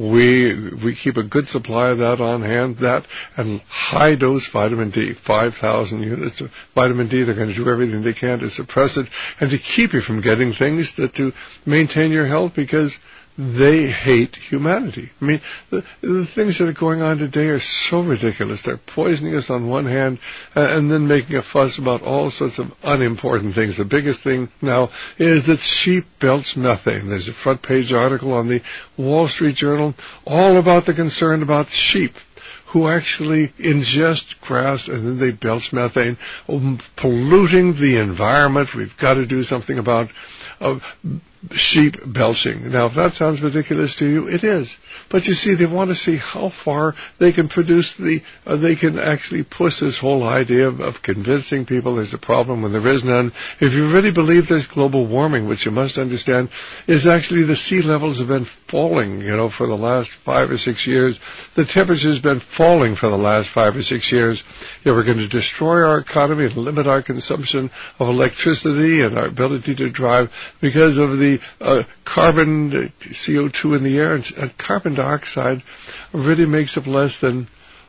we we keep a good supply of that on hand, that and high-dose vitamin D, five thousand units of vitamin D. They're going to do everything they can to suppress it and to keep you from getting things that to maintain your health, because they hate humanity. I mean, the, the things that are going on today are so ridiculous. They're poisoning us on one hand uh, and then making a fuss about all sorts of unimportant things. The biggest thing now is that sheep belch methane. There's a front page article on the Wall Street Journal all about the concern about sheep who actually ingest grass and then they belch methane, um, polluting the environment. We've got to do something about uh, sheep belching. Now, if that sounds ridiculous to you, it is. But you see, they want to see how far they can produce the, uh, they can actually push this whole idea of, of convincing people there's a problem when there is none. If you really believe there's global warming, which you must understand is actually the sea levels have been falling, you know, for the last five or six years. The temperature's been falling for the last five or six years. Yeah, we're going to destroy our economy and limit our consumption of electricity and our ability to drive because of the uh, carbon, uh, C O two in the air, and, and carbon dioxide really makes up less than zero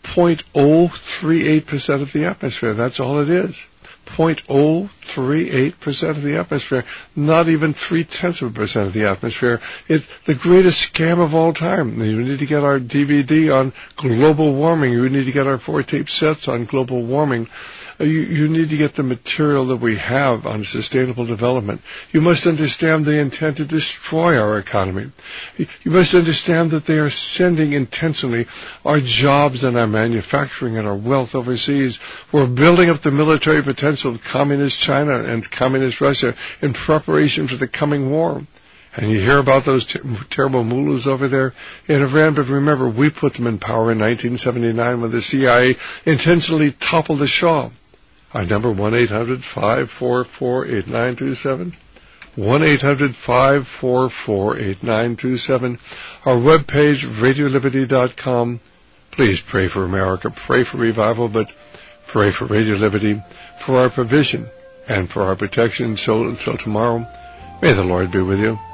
zero point zero three eight percent of the atmosphere. That's all it is. zero point zero three eight percent of the atmosphere, not even three-tenths of a percent of the atmosphere. It's the greatest scam of all time. You need to get our D V D on global warming. You need to get our four tape sets on global warming. You, you need to get the material that we have on sustainable development. You must understand they intend to destroy our economy. You must understand that they are sending intentionally our jobs and our manufacturing and our wealth overseas. We're building up the military potential of communist China and communist Russia in preparation for the coming war. And you hear about those ter- terrible mullahs over there in Iran, but remember, we put them in power in nineteen seventy-nine when the C I A intentionally toppled the Shah. Our number, one eight hundred five four four eight nine two seven. one eight hundred five four four eight nine two seven. Our webpage, radio liberty dot com. Please pray for America, pray for revival, but pray for Radio Liberty, for our provision, and for our protection. So until tomorrow, may the Lord be with you.